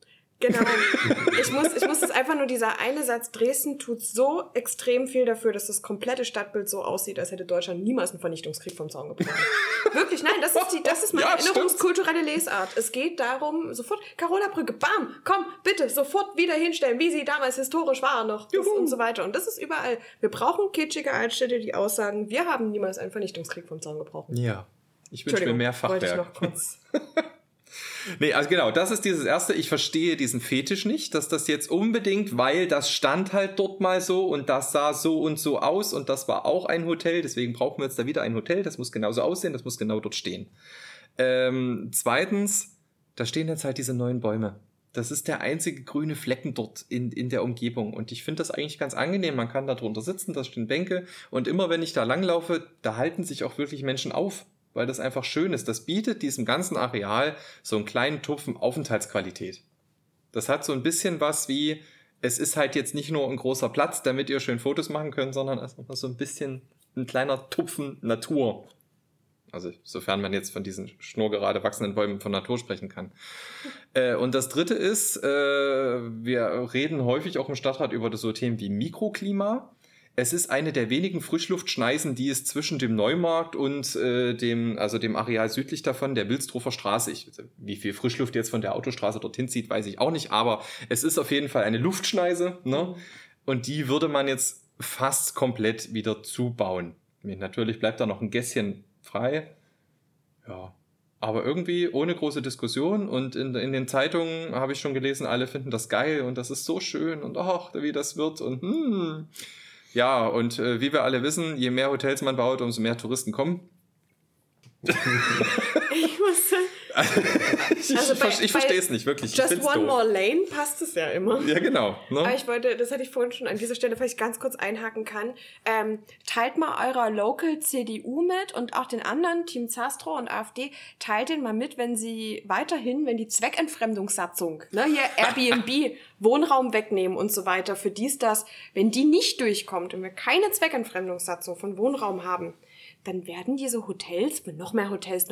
Genau. Ich muss es einfach nur, dieser eine Satz, Dresden tut so extrem viel dafür, dass das komplette Stadtbild so aussieht, als hätte Deutschland niemals einen Vernichtungskrieg vom Zaun gebrochen. Wirklich, nein, das ist meine erinnerungskulturelle Lesart. Es geht darum, sofort, Carola-Brücke, bam, komm, bitte, sofort wieder hinstellen, wie sie damals historisch war noch und so weiter. Und das ist überall. Wir brauchen kitschige Altstädte, die aussagen, wir haben niemals einen Vernichtungskrieg vom Zaun gebrochen. Ja, ich wünsche mir mehr Fachwerk. Wollte ich noch kurz... Nee, also genau, das ist dieses Erste. Ich verstehe diesen Fetisch nicht, dass das jetzt unbedingt, weil das stand halt dort mal so und das sah so und so aus und das war auch ein Hotel, deswegen brauchen wir jetzt da wieder ein Hotel, das muss genauso aussehen, das muss genau dort stehen. Zweitens, da stehen jetzt halt diese neuen Bäume. Das ist der einzige grüne Flecken dort in der Umgebung und ich finde das eigentlich ganz angenehm. Man kann da drunter sitzen, da stehen Bänke und immer wenn ich da langlaufe, da halten sich auch wirklich Menschen auf. Weil das einfach schön ist. Das bietet diesem ganzen Areal so einen kleinen Tupfen Aufenthaltsqualität. Das hat so ein bisschen was wie, es ist halt jetzt nicht nur ein großer Platz, damit ihr schön Fotos machen könnt, sondern es ist so ein bisschen ein kleiner Tupfen Natur. Also sofern man jetzt von diesen schnurgerade wachsenden Bäumen von Natur sprechen kann. Und das Dritte ist, wir reden häufig auch im Stadtrat über so Themen wie Mikroklima. Es ist eine der wenigen Frischluftschneisen, die es zwischen dem Neumarkt und dem Areal südlich davon, der Wilsdruffer Straße, wie viel Frischluft jetzt von der Autostraße dorthin zieht, weiß ich auch nicht, aber es ist auf jeden Fall eine Luftschneise, ne? Und die würde man jetzt fast komplett wieder zubauen. Natürlich bleibt da noch ein Gässchen frei, ja, aber irgendwie ohne große Diskussion und in den Zeitungen habe ich schon gelesen, alle finden das geil und das ist so schön und ach, wie das wird und ja, und wie wir alle wissen, je mehr Hotels man baut, umso mehr Touristen kommen. Ich musste... ich verstehe es nicht, wirklich. Just One More Lane passt es ja immer. Ja, genau. Ne? Aber ich wollte, das hatte ich vorhin schon an dieser Stelle, vielleicht ganz kurz einhaken kann. Teilt mal eurer Local CDU mit und auch den anderen, Team Zastro und AfD, teilt den mal mit, wenn sie weiterhin, wenn die Zweckentfremdungssatzung, ne, hier Airbnb, Wohnraum wegnehmen und so weiter, für das, wenn die nicht durchkommt und wir keine Zweckentfremdungssatzung von Wohnraum haben, dann werden diese Hotels, noch mehr Hotels,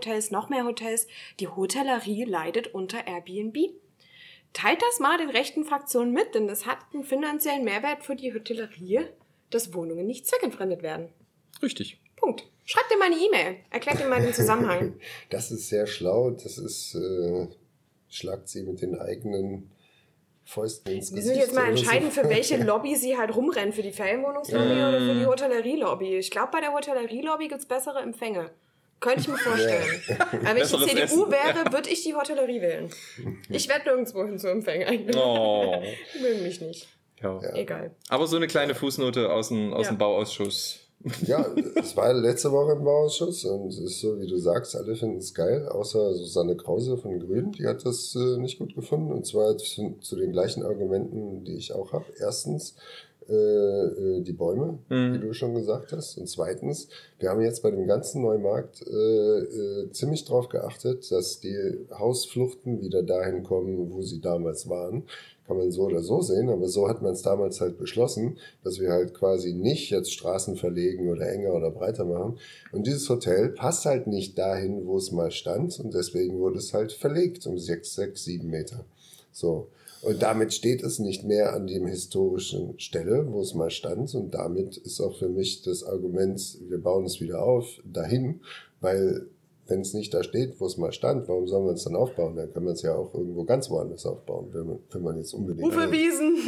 die Hotellerie leidet unter Airbnb. Teilt das mal den rechten Fraktionen mit, denn das hat einen finanziellen Mehrwert für die Hotellerie, dass Wohnungen nicht zweckentfremdet werden. Richtig. Punkt. Schreibt dir mal eine E-Mail. Erklärt dir mal den Zusammenhang. Das ist sehr schlau. Das ist, schlagt sie mit den eigenen Fäusten ins Gesicht. Wir sind jetzt mal entscheiden, für welche Lobby sie halt rumrennen. Für die Ferienwohnungslobby oder für die Hotellerie-Lobby. Ich glaube, bei der Hotellerie-Lobby gibt es bessere Empfänge. Könnte ich mir vorstellen. Aber wenn ich die CDU wäre, würde ich die Hotellerie wählen. Ich werde nirgendwo hin zu Empfängen eingeladen. Oh. Die mögen mich nicht. Ja. Egal. Aber so eine kleine Fußnote aus dem Bauausschuss. Ja, es war letzte Woche im Bauausschuss und es ist so, wie du sagst, alle finden es geil, außer Susanne Krause von den Grünen, die hat das nicht gut gefunden und zwar zu den gleichen Argumenten, die ich auch habe. Erstens, die Bäume, wie du schon gesagt hast. Und zweitens, wir haben jetzt bei dem ganzen Neumarkt ziemlich drauf geachtet, dass die Hausfluchten wieder dahin kommen, wo sie damals waren. Kann man so oder so sehen, aber so hat man es damals halt beschlossen, dass wir halt quasi nicht jetzt Straßen verlegen oder enger oder breiter machen. Und dieses Hotel passt halt nicht dahin, wo es mal stand und deswegen wurde es halt verlegt um 6, 7 Meter. So. Und damit steht es nicht mehr an dem historischen Stelle, wo es mal stand. Und damit ist auch für mich das Argument, wir bauen es wieder auf, dahin. Weil wenn es nicht da steht, wo es mal stand, warum soll man es dann aufbauen? Dann kann man es ja auch irgendwo ganz woanders aufbauen, wenn man jetzt unbedingt... Uferwiesen!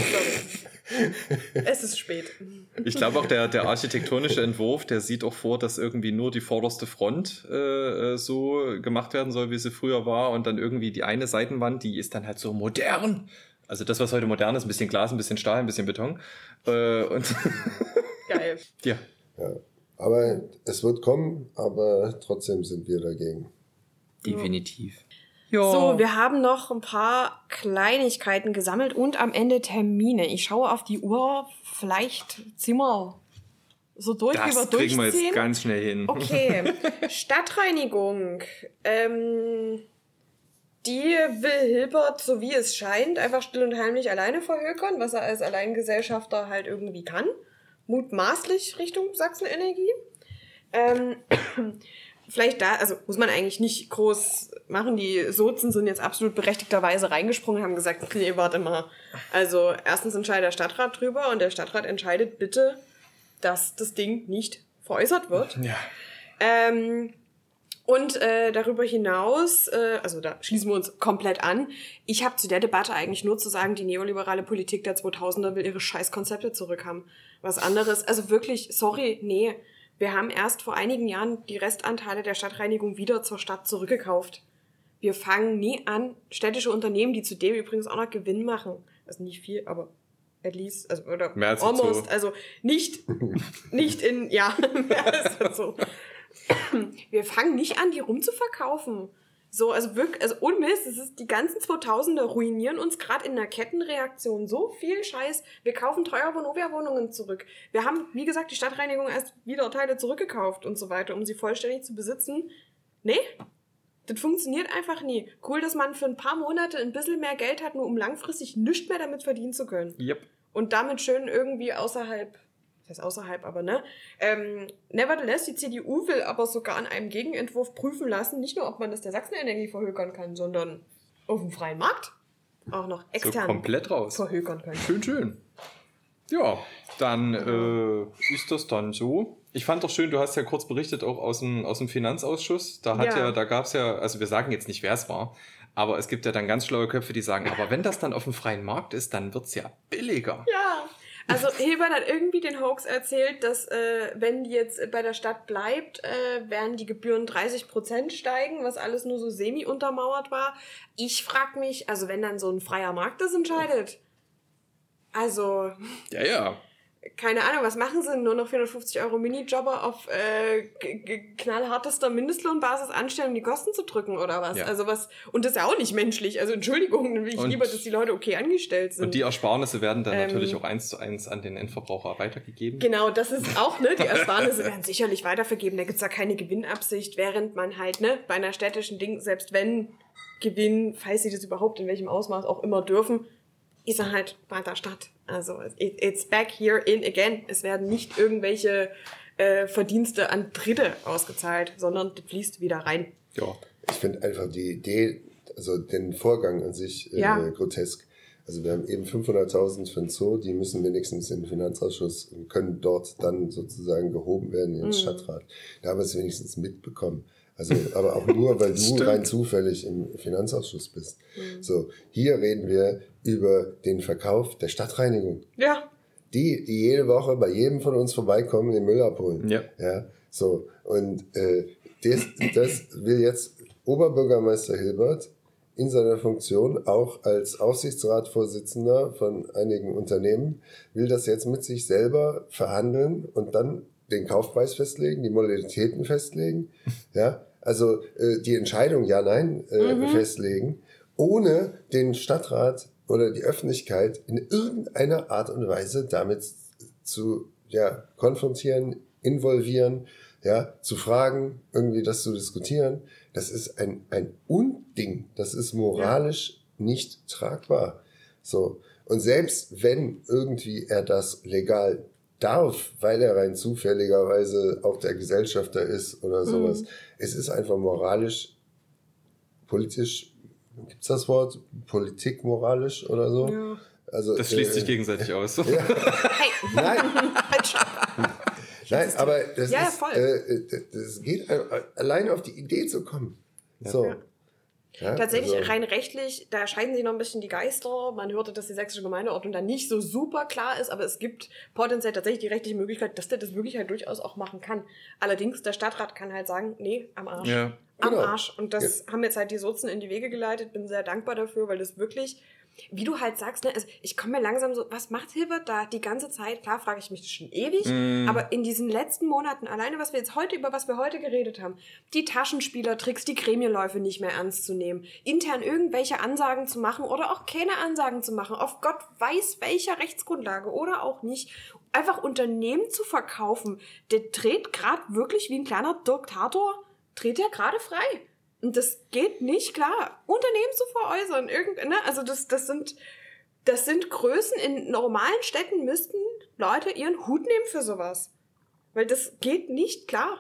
Es ist spät. Ich glaube auch, der architektonische Entwurf, der sieht auch vor, dass irgendwie nur die vorderste Front so gemacht werden soll, wie sie früher war. Und dann irgendwie die eine Seitenwand, die ist dann halt so modern. Also das, was heute modern ist, ein bisschen Glas, ein bisschen Stahl, ein bisschen Beton. Und Geil. Ja. Aber es wird kommen, aber trotzdem sind wir dagegen. Definitiv. Ja. So, wir haben noch ein paar Kleinigkeiten gesammelt und am Ende Termine. Ich schaue auf die Uhr, vielleicht ziehen wir so durch, wie wir durchziehen. Das kriegen wir jetzt ganz schnell hin. Okay, Stadtreinigung. Die will Hilbert, so wie es scheint, einfach still und heimlich alleine verhökern, was er als Alleingesellschafter halt irgendwie kann. Mutmaßlich Richtung Sachsen-Energie. vielleicht da, also muss man eigentlich nicht groß machen. Die Sozen sind jetzt absolut berechtigterweise reingesprungen und haben gesagt, nee, warte mal. Also erstens entscheidet der Stadtrat drüber und der Stadtrat entscheidet bitte, dass das Ding nicht veräußert wird. Ja. Und darüber hinaus, also da schließen wir uns komplett an, ich habe zu der Debatte eigentlich nur zu sagen, die neoliberale Politik der 2000er will ihre Scheißkonzepte zurückhaben. Was anderes, also wirklich, sorry, nee. Wir haben erst vor einigen Jahren die Restanteile der Stadtreinigung wieder zur Stadt zurückgekauft. Wir fangen nie an, städtische Unternehmen, die zudem übrigens auch noch Gewinn machen, also nicht viel, aber at least, also oder mehr als almost, so. Also nicht in, ja, mehr als so. Wir fangen nicht an, die rumzuverkaufen. So, also wirklich, also ohne Mist, es ist, die ganzen 2000er ruinieren uns gerade in einer Kettenreaktion so viel Scheiß. Wir kaufen teuer Vonovia-Wohnungen zurück. Wir haben, wie gesagt, die Stadtreinigung erst wieder Teile zurückgekauft und so weiter, um sie vollständig zu besitzen. Nee, das funktioniert einfach nie. Cool, dass man für ein paar Monate ein bisschen mehr Geld hat, nur um langfristig nichts mehr damit verdienen zu können. Yep. Und damit schön irgendwie außerhalb, das heißt außerhalb, aber ne? Nevertheless, die CDU will aber sogar an einem Gegenentwurf prüfen lassen, nicht nur, ob man das der Sachsenenergie verhökern kann, sondern auf dem freien Markt auch noch extern so komplett raus verhökern können. Schön. Ja, dann ist das dann so. Ich fand doch schön, du hast ja kurz berichtet, auch aus dem Finanzausschuss. Da gab es ja, also wir sagen jetzt nicht, wer es war, aber es gibt ja dann ganz schlaue Köpfe, die sagen, aber wenn das dann auf dem freien Markt ist, dann wird's ja billiger. Ja. Also Hilbert hat irgendwie den Hoax erzählt, dass wenn die jetzt bei der Stadt bleibt, werden die Gebühren 30% steigen, was alles nur so semi-untermauert war. Ich frag mich, also wenn dann so ein freier Markt das entscheidet, also Ja. keine Ahnung, was machen sie? Nur noch 450 € Minijobber auf knallhartester Mindestlohnbasis anstellen, um die Kosten zu drücken oder was? Ja. Also was? Und das ist ja auch nicht menschlich. Also Entschuldigung, dann will ich lieber, dass die Leute okay angestellt sind. Und die Ersparnisse werden dann natürlich auch 1:1 an den Endverbraucher weitergegeben. Genau, das ist auch, ne? Die Ersparnisse werden sicherlich weitervergeben. Da gibt's ja keine Gewinnabsicht, während man halt, ne, bei einer städtischen Ding, selbst wenn Gewinn, falls sie das überhaupt in welchem Ausmaß auch immer dürfen, ist er halt bei der Stadt. Also it's back here in again. Es werden nicht irgendwelche Verdienste an Dritte ausgezahlt, sondern das fließt wieder rein. Ja. Ich finde einfach die Idee, also den Vorgang an sich grotesk. Also wir haben eben 500.000 für den Zoo, die müssen wenigstens in den Finanzausschuss und können dort dann sozusagen gehoben werden in den Stadtrat. Da haben wir es wenigstens mitbekommen. Also, aber auch nur, weil du rein zufällig im Finanzausschuss bist. So, hier reden wir über den Verkauf der Stadtreinigung. Ja. Die jede Woche bei jedem von uns vorbeikommen, den Müll abholen. Ja. So. Und das will jetzt Oberbürgermeister Hilbert in seiner Funktion auch als Aufsichtsratsvorsitzender von einigen Unternehmen, will das jetzt mit sich selber verhandeln und dann den Kaufpreis festlegen, die Modalitäten festlegen, ja, also die Entscheidung Ja, Nein festlegen, ohne den Stadtrat oder die Öffentlichkeit in irgendeiner Art und Weise damit zu konfrontieren, involvieren, zu fragen, irgendwie das zu diskutieren. Das ist ein Unding. Das ist moralisch nicht tragbar. So. Und selbst wenn irgendwie er das legal darf, weil er rein zufälligerweise auch der Gesellschafter ist oder sowas. Es ist einfach moralisch, politisch, gibt's das Wort? Politikmoralisch oder so? Ja. Also, das schließt sich gegenseitig aus. Ja. Hey! Nein! Nein, aber das ja, ist, voll. das geht allein auf die Idee zu kommen. Ja. So. Ja. Ja, tatsächlich, also rein rechtlich, da scheiden sich noch ein bisschen die Geister. Man hörte, dass die sächsische Gemeindeordnung da nicht so super klar ist, aber es gibt potenziell tatsächlich die rechtliche Möglichkeit, dass der das wirklich halt durchaus auch machen kann. Allerdings, der Stadtrat kann halt sagen, nee, am Arsch. Ja. Am Arsch. Und das haben jetzt halt die Sozen in die Wege geleitet. Bin sehr dankbar dafür, weil das wirklich, wie du halt sagst, ne, also ich komme mir langsam so, was macht Hilbert da die ganze Zeit? Klar frage ich mich das schon ewig, aber in diesen letzten Monaten, alleine über was wir heute geredet haben, die Taschenspielertricks, die Gremienläufe nicht mehr ernst zu nehmen, intern irgendwelche Ansagen zu machen oder auch keine Ansagen zu machen, auf Gott weiß welcher Rechtsgrundlage oder auch nicht, einfach Unternehmen zu verkaufen, der dreht gerade wirklich wie ein kleiner Diktator, dreht er gerade frei. Und das geht nicht klar, Unternehmen zu veräußern. Also das sind Größen, in normalen Städten müssten Leute ihren Hut nehmen für sowas. Weil das geht nicht klar.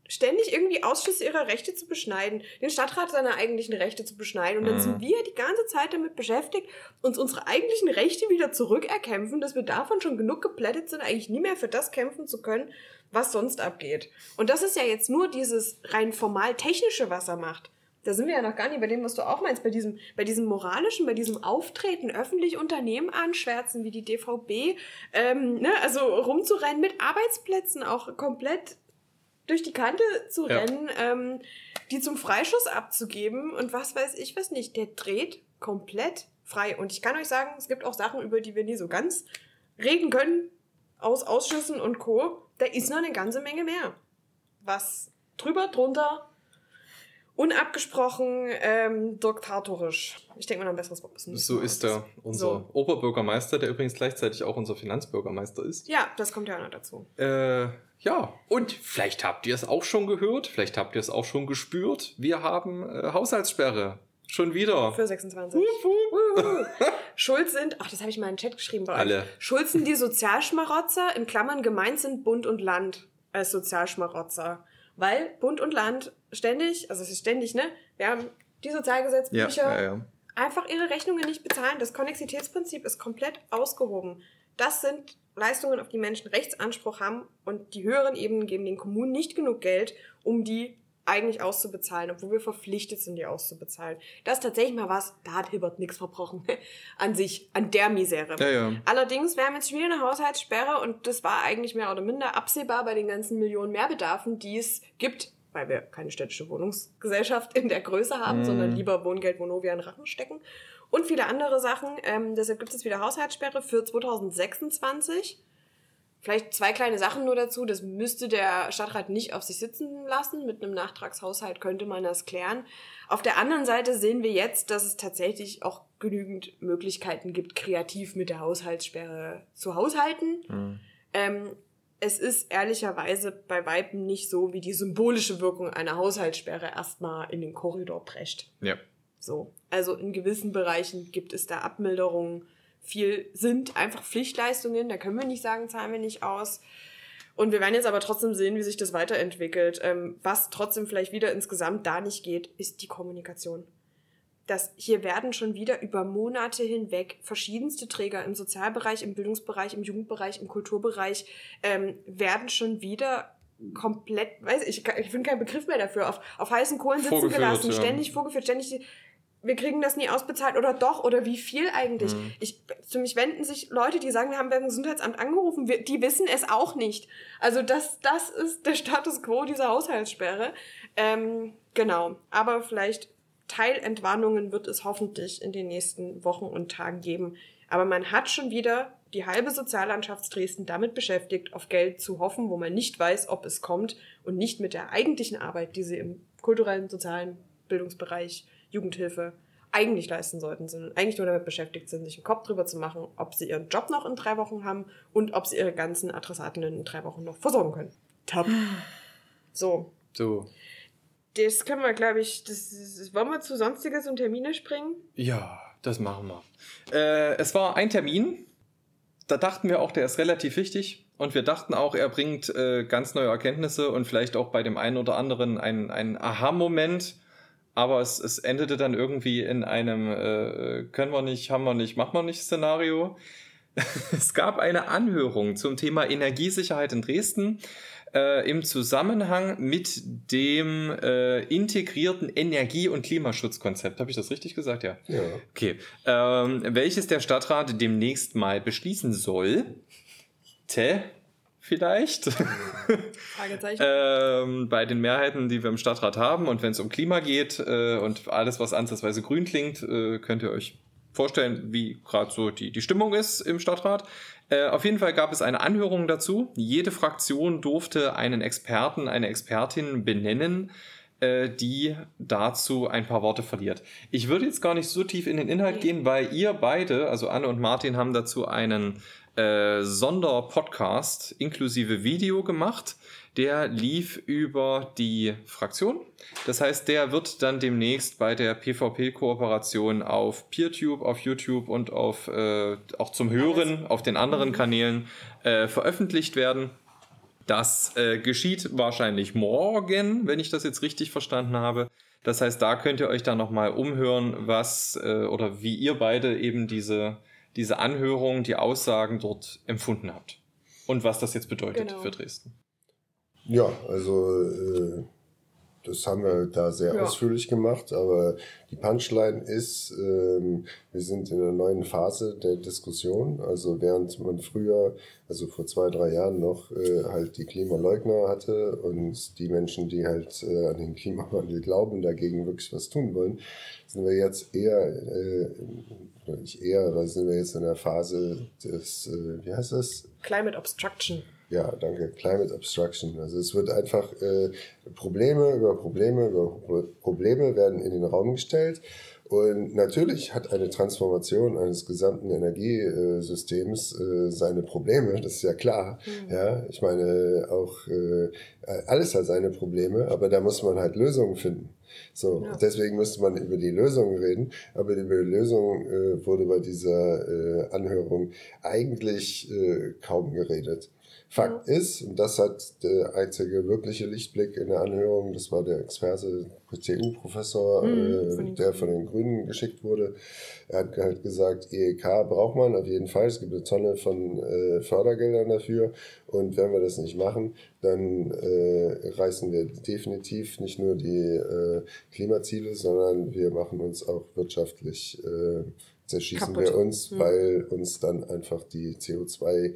ständig irgendwie Ausschüsse ihrer Rechte zu beschneiden, den Stadtrat seiner eigentlichen Rechte zu beschneiden. Und dann sind wir die ganze Zeit damit beschäftigt, uns unsere eigentlichen Rechte wieder zurückerkämpfen, dass wir davon schon genug geplättet sind, eigentlich nie mehr für das kämpfen zu können, was sonst abgeht. Und das ist ja jetzt nur dieses rein formal technische, was er macht. Da sind wir ja noch gar nicht bei dem, was du auch meinst, bei diesem moralischen, bei diesem Auftreten, öffentlich Unternehmen anschwärzen, wie die DVB, also rumzurennen mit Arbeitsplätzen auch komplett durch die Kante zu rennen, die zum Freischuss abzugeben und was weiß ich was nicht. Der dreht komplett frei. Und ich kann euch sagen, es gibt auch Sachen, über die wir nie so ganz reden können, aus Ausschüssen und Co. Da ist noch eine ganze Menge mehr. Was drunter, unabgesprochen, diktatorisch. Ich denke mal, ein besseres Wort ist. So ist er, unser Oberbürgermeister, der übrigens gleichzeitig auch unser Finanzbürgermeister ist. Ja, das kommt ja auch noch dazu. Ja, und vielleicht habt ihr es auch schon gehört, vielleicht habt ihr es auch schon gespürt. Wir haben Haushaltssperre. Schon wieder. Für 26. Schuld sind, das habe ich mal in den Chat geschrieben bei euch. Alle. Schuld sind die Sozialschmarotzer, in Klammern gemeint sind Bund und Land als Sozialschmarotzer. Weil Bund und Land ständig, also es ist ständig, ne? Wir haben die Sozialgesetzbücher, einfach ihre Rechnungen nicht bezahlen. Das Konnexitätsprinzip ist komplett ausgehoben. Das sind Leistungen, auf die Menschen Rechtsanspruch haben und die höheren Ebenen geben den Kommunen nicht genug Geld, um die eigentlich auszubezahlen, obwohl wir verpflichtet sind, die auszubezahlen. Das ist tatsächlich mal was, da hat Hilbert nichts verbrochen an sich, an der Misere. Ja. Allerdings, wir haben jetzt schon wieder eine Haushaltssperre und das war eigentlich mehr oder minder absehbar bei den ganzen Millionen Mehrbedarfen, die es gibt, weil wir keine städtische Wohnungsgesellschaft in der Größe haben, sondern lieber Wohngeld Vonovia in den Rachen stecken. Und viele andere Sachen. Deshalb gibt es jetzt wieder Haushaltssperre für 2026. Vielleicht 2 kleine Sachen nur dazu. Das müsste der Stadtrat nicht auf sich sitzen lassen. Mit einem Nachtragshaushalt könnte man das klären. Auf der anderen Seite sehen wir jetzt, dass es tatsächlich auch genügend Möglichkeiten gibt, kreativ mit der Haushaltssperre zu haushalten. Es ist ehrlicherweise bei Weitem nicht so, wie die symbolische Wirkung einer Haushaltssperre erstmal in den Korridor prescht. Ja. So, also in gewissen Bereichen gibt es da Abmilderungen. Viel sind einfach Pflichtleistungen, da können wir nicht sagen, zahlen wir nicht aus. Und wir werden jetzt aber trotzdem sehen, wie sich das weiterentwickelt. Was trotzdem vielleicht wieder insgesamt da nicht geht, ist die Kommunikation. Hier werden schon wieder über Monate hinweg verschiedenste Träger im Sozialbereich, im Bildungsbereich, im Jugendbereich, im Kulturbereich werden schon wieder komplett, ich finde keinen Begriff mehr dafür, auf heißen Kohlen sitzen gelassen, ständig vorgeführt, ständig, wir kriegen das nie ausbezahlt oder doch, oder wie viel eigentlich. Zu mich wenden sich Leute, die sagen, wir haben beim Gesundheitsamt angerufen, die wissen es auch nicht. Also das ist der Status quo dieser Haushaltssperre. Genau, aber vielleicht Teilentwarnungen wird es hoffentlich in den nächsten Wochen und Tagen geben. Aber man hat schon wieder die halbe Soziallandschaft Dresden damit beschäftigt, auf Geld zu hoffen, wo man nicht weiß, ob es kommt und nicht mit der eigentlichen Arbeit, die sie im kulturellen, sozialen Bildungsbereich, Jugendhilfe eigentlich leisten sollten, sondern eigentlich nur damit beschäftigt sind, sich einen Kopf drüber zu machen, ob sie ihren Job noch in 3 Wochen haben und ob sie ihre ganzen Adressatinnen in 3 Wochen noch versorgen können. Top. So. Das können wir, glaube ich, wollen wir zu Sonstiges und Termine springen? Ja, das machen wir. Es war ein Termin, da dachten wir auch, der ist relativ wichtig und wir dachten auch, er bringt ganz neue Erkenntnisse und vielleicht auch bei dem einen oder anderen einen Aha-Moment, aber es endete dann irgendwie in einem können wir nicht, haben wir nicht, machen wir nicht Szenario. Es gab eine Anhörung zum Thema Energiesicherheit in Dresden im Zusammenhang mit dem integrierten Energie- und Klimaschutzkonzept. Habe ich das richtig gesagt? Ja. Okay. Welches der Stadtrat demnächst mal beschließen soll. Vielleicht. Fragezeichen. Bei den Mehrheiten, die wir im Stadtrat haben und wenn es um Klima geht und alles, was ansatzweise grün klingt, könnt ihr euch vorstellen, wie gerade so die Stimmung ist im Stadtrat. Auf jeden Fall gab es eine Anhörung dazu. Jede Fraktion durfte einen Experten, eine Expertin benennen, die dazu ein paar Worte verliert. Ich würde jetzt gar nicht so tief in den Inhalt gehen, weil ihr beide, also Anne und Martin, haben dazu einen Sonderpodcast inklusive Video gemacht. Der lief über die Fraktion. Das heißt, der wird dann demnächst bei der PvP-Kooperation auf PeerTube, auf YouTube und auch zum Hören auf den anderen Kanälen veröffentlicht werden. Das geschieht wahrscheinlich morgen, wenn ich das jetzt richtig verstanden habe. Das heißt, da könnt ihr euch dann nochmal umhören, was oder wie ihr beide eben diese Anhörung, die Aussagen dort empfunden habt. Und was das jetzt bedeutet für Dresden. Ja, also das haben wir da sehr ausführlich gemacht, aber die Punchline ist, wir sind in einer neuen Phase der Diskussion. Also während man früher, also vor 2-3 Jahren noch, halt die Klimaleugner hatte und die Menschen, die halt an den Klimawandel glauben, dagegen wirklich was tun wollen, sind wir jetzt sind wir jetzt in der Phase des, wie heißt das? Climate Obstruction. Ja, danke. Climate Obstruction. Also es wird einfach Probleme werden in den Raum gestellt. Und natürlich hat eine Transformation eines gesamten Energiesystems seine Probleme, das ist ja klar. Mhm. Ja, ich meine, auch alles hat seine Probleme, aber da muss man halt Lösungen finden. So, deswegen müsste man über die Lösungen reden, aber über die Lösung wurde bei dieser Anhörung eigentlich kaum geredet. Fakt ist, und das hat der einzige wirkliche Lichtblick in der Anhörung, das war der Experte, TU-Professor, der von den Grünen geschickt wurde. Er hat halt gesagt, EEK braucht man auf jeden Fall, es gibt eine Tonne von Fördergeldern dafür und wenn wir das nicht machen, dann reißen wir definitiv nicht nur die Klimaziele, sondern wir machen uns auch wirtschaftlich zerschießen kaputt. Wir uns, weil uns dann einfach die CO2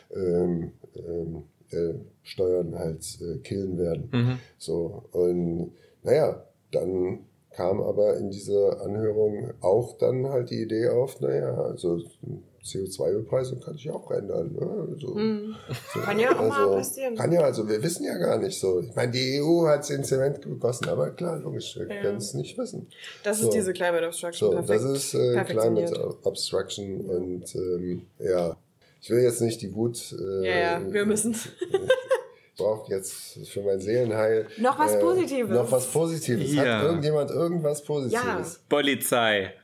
Steuern halt killen werden. Mhm. So, und naja, dann kam aber in dieser Anhörung auch dann halt die Idee auf, also CO2-Bepreisung kann sich auch ändern. Ne? So, kann ja auch mal passieren. Kann ja, also wir wissen ja gar nicht so. Ich meine, die EU hat es in Zement gegossen, aber klar, logisch, wir können es nicht wissen. Das ist diese Climate Obstruction. So, das ist Climate Obstruction und ich will jetzt nicht die Wut... wir müssen. Ich brauche jetzt für mein Seelenheil... Noch was Positives. Ja. Hat irgendjemand irgendwas Positives? Ja. Polizei.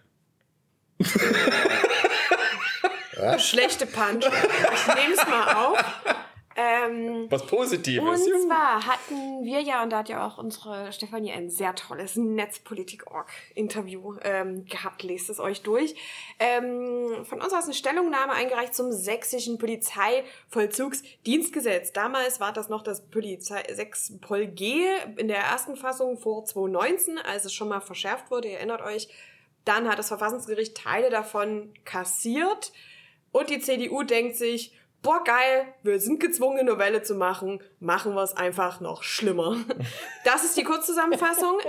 Ja? Schlechte Punch. Ich nehme es mal auf. Was Positives. Und zwar hatten wir und da hat ja auch unsere Stefanie ein sehr tolles Netzpolitik-Org-Interview gehabt. Lest es euch durch. Von uns aus eine Stellungnahme eingereicht zum sächsischen Polizeivollzugsdienstgesetz. Damals war das noch das Polizei-6-Pol-G in der ersten Fassung vor 2019, als es schon mal verschärft wurde. Ihr erinnert euch. Dann hat das Verfassungsgericht Teile davon kassiert. Und die CDU denkt sich, boah, geil, wir sind gezwungen, eine Novelle zu machen. Machen wir es einfach noch schlimmer. Das ist die Kurzzusammenfassung.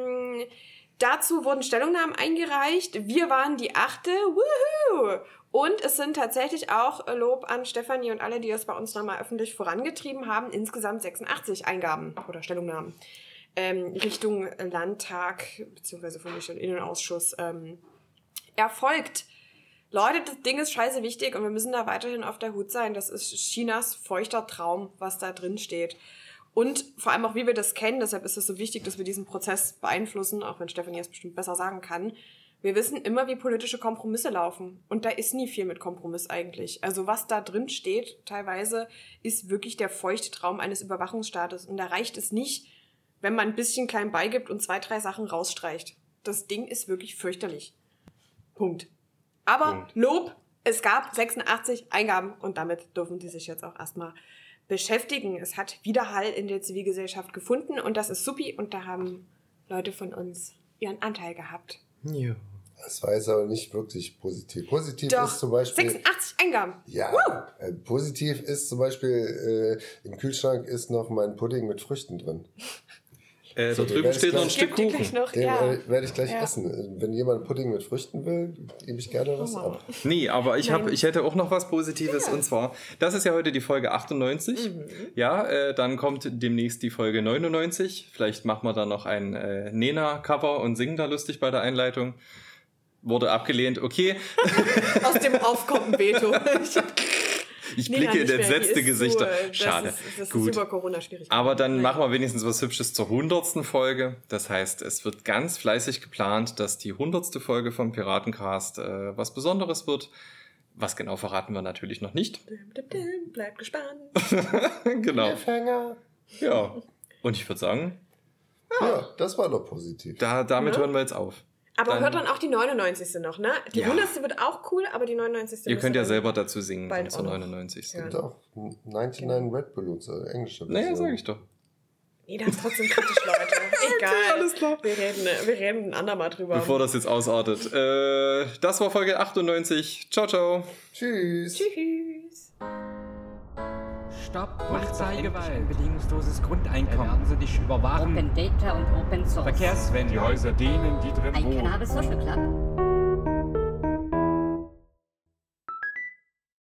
Dazu wurden Stellungnahmen eingereicht. Wir waren die 8. Woohoo! Und es sind tatsächlich auch Lob an Stefanie und alle, die das bei uns nochmal öffentlich vorangetrieben haben, insgesamt 86 Eingaben oder Stellungnahmen Richtung Landtag bzw. vom Innenausschuss erfolgt. Leute, das Ding ist scheiße wichtig und wir müssen da weiterhin auf der Hut sein. Das ist Chinas feuchter Traum, was da drin steht. Und vor allem auch, wie wir das kennen, deshalb ist es so wichtig, dass wir diesen Prozess beeinflussen, auch wenn Stefanie es bestimmt besser sagen kann. Wir wissen immer, wie politische Kompromisse laufen. Und da ist nie viel mit Kompromiss eigentlich. Also was da drin steht, teilweise, ist wirklich der feuchte Traum eines Überwachungsstaates. Und da reicht es nicht, wenn man ein bisschen klein beigibt und 2-3 Sachen rausstreicht. Das Ding ist wirklich fürchterlich. Punkt. Aber Lob, es gab 86 Eingaben und damit dürfen die sich jetzt auch erstmal beschäftigen. Es hat Widerhall in der Zivilgesellschaft gefunden und das ist supi und da haben Leute von uns ihren Anteil gehabt. Ja. Das war jetzt aber nicht wirklich positiv. Positiv Doch, ist zum Beispiel... 86 Eingaben. Ja, positiv ist zum Beispiel, im Kühlschrank ist noch mein Pudding mit Früchten drin. Da drüben steht noch ein Stück Kuchen. Den werde ich gleich essen. Wenn jemand Pudding mit Früchten will, gebe ich gerne was ab. Nee, aber ich hätte auch noch was Positives. Und zwar, das ist ja heute die Folge 98. Ja, dann kommt demnächst die Folge 99. Vielleicht machen wir da noch ein Nena-Cover und singen da lustig bei der Einleitung. Wurde abgelehnt, okay. Aus dem aufkommenden Veto. Ich blicke in entsetzte Gesichter. Schade. Das Gut. ist über Corona schwierig. Aber dann machen wir wenigstens was Hübsches zur 100. Folge. Das heißt, es wird ganz fleißig geplant, dass die 100. Folge vom Piratencast was Besonderes wird. Was genau verraten wir natürlich noch nicht. Bleibt gespannt. Genau. Ja. Und ich würde sagen... Ja, das war doch positiv. Damit hören wir jetzt auf. Aber hört dann auch die 99. noch, ne? Die 100. wird auch cool, aber die 99. Ihr könnt ja selber dazu singen, dann zur 99. Es gibt auch 99 Red Balloons, englische Version. Naja, sag ich doch. Nee, das ist trotzdem kritisch, Leute. Egal. Okay, alles klar. Wir reden ein andermal drüber. Bevor das jetzt ausartet. Das war Folge 98. Ciao, ciao. Tschüss. Tschüss. Stopp, Polizeigewalt. Ein bedingungsloses Grundeinkommen. Werden sie dich überwachen. Open Data und Open Source. Verkehrswende. Die Häuser denen, die drin Ein wohnen. Cannabis Social Club.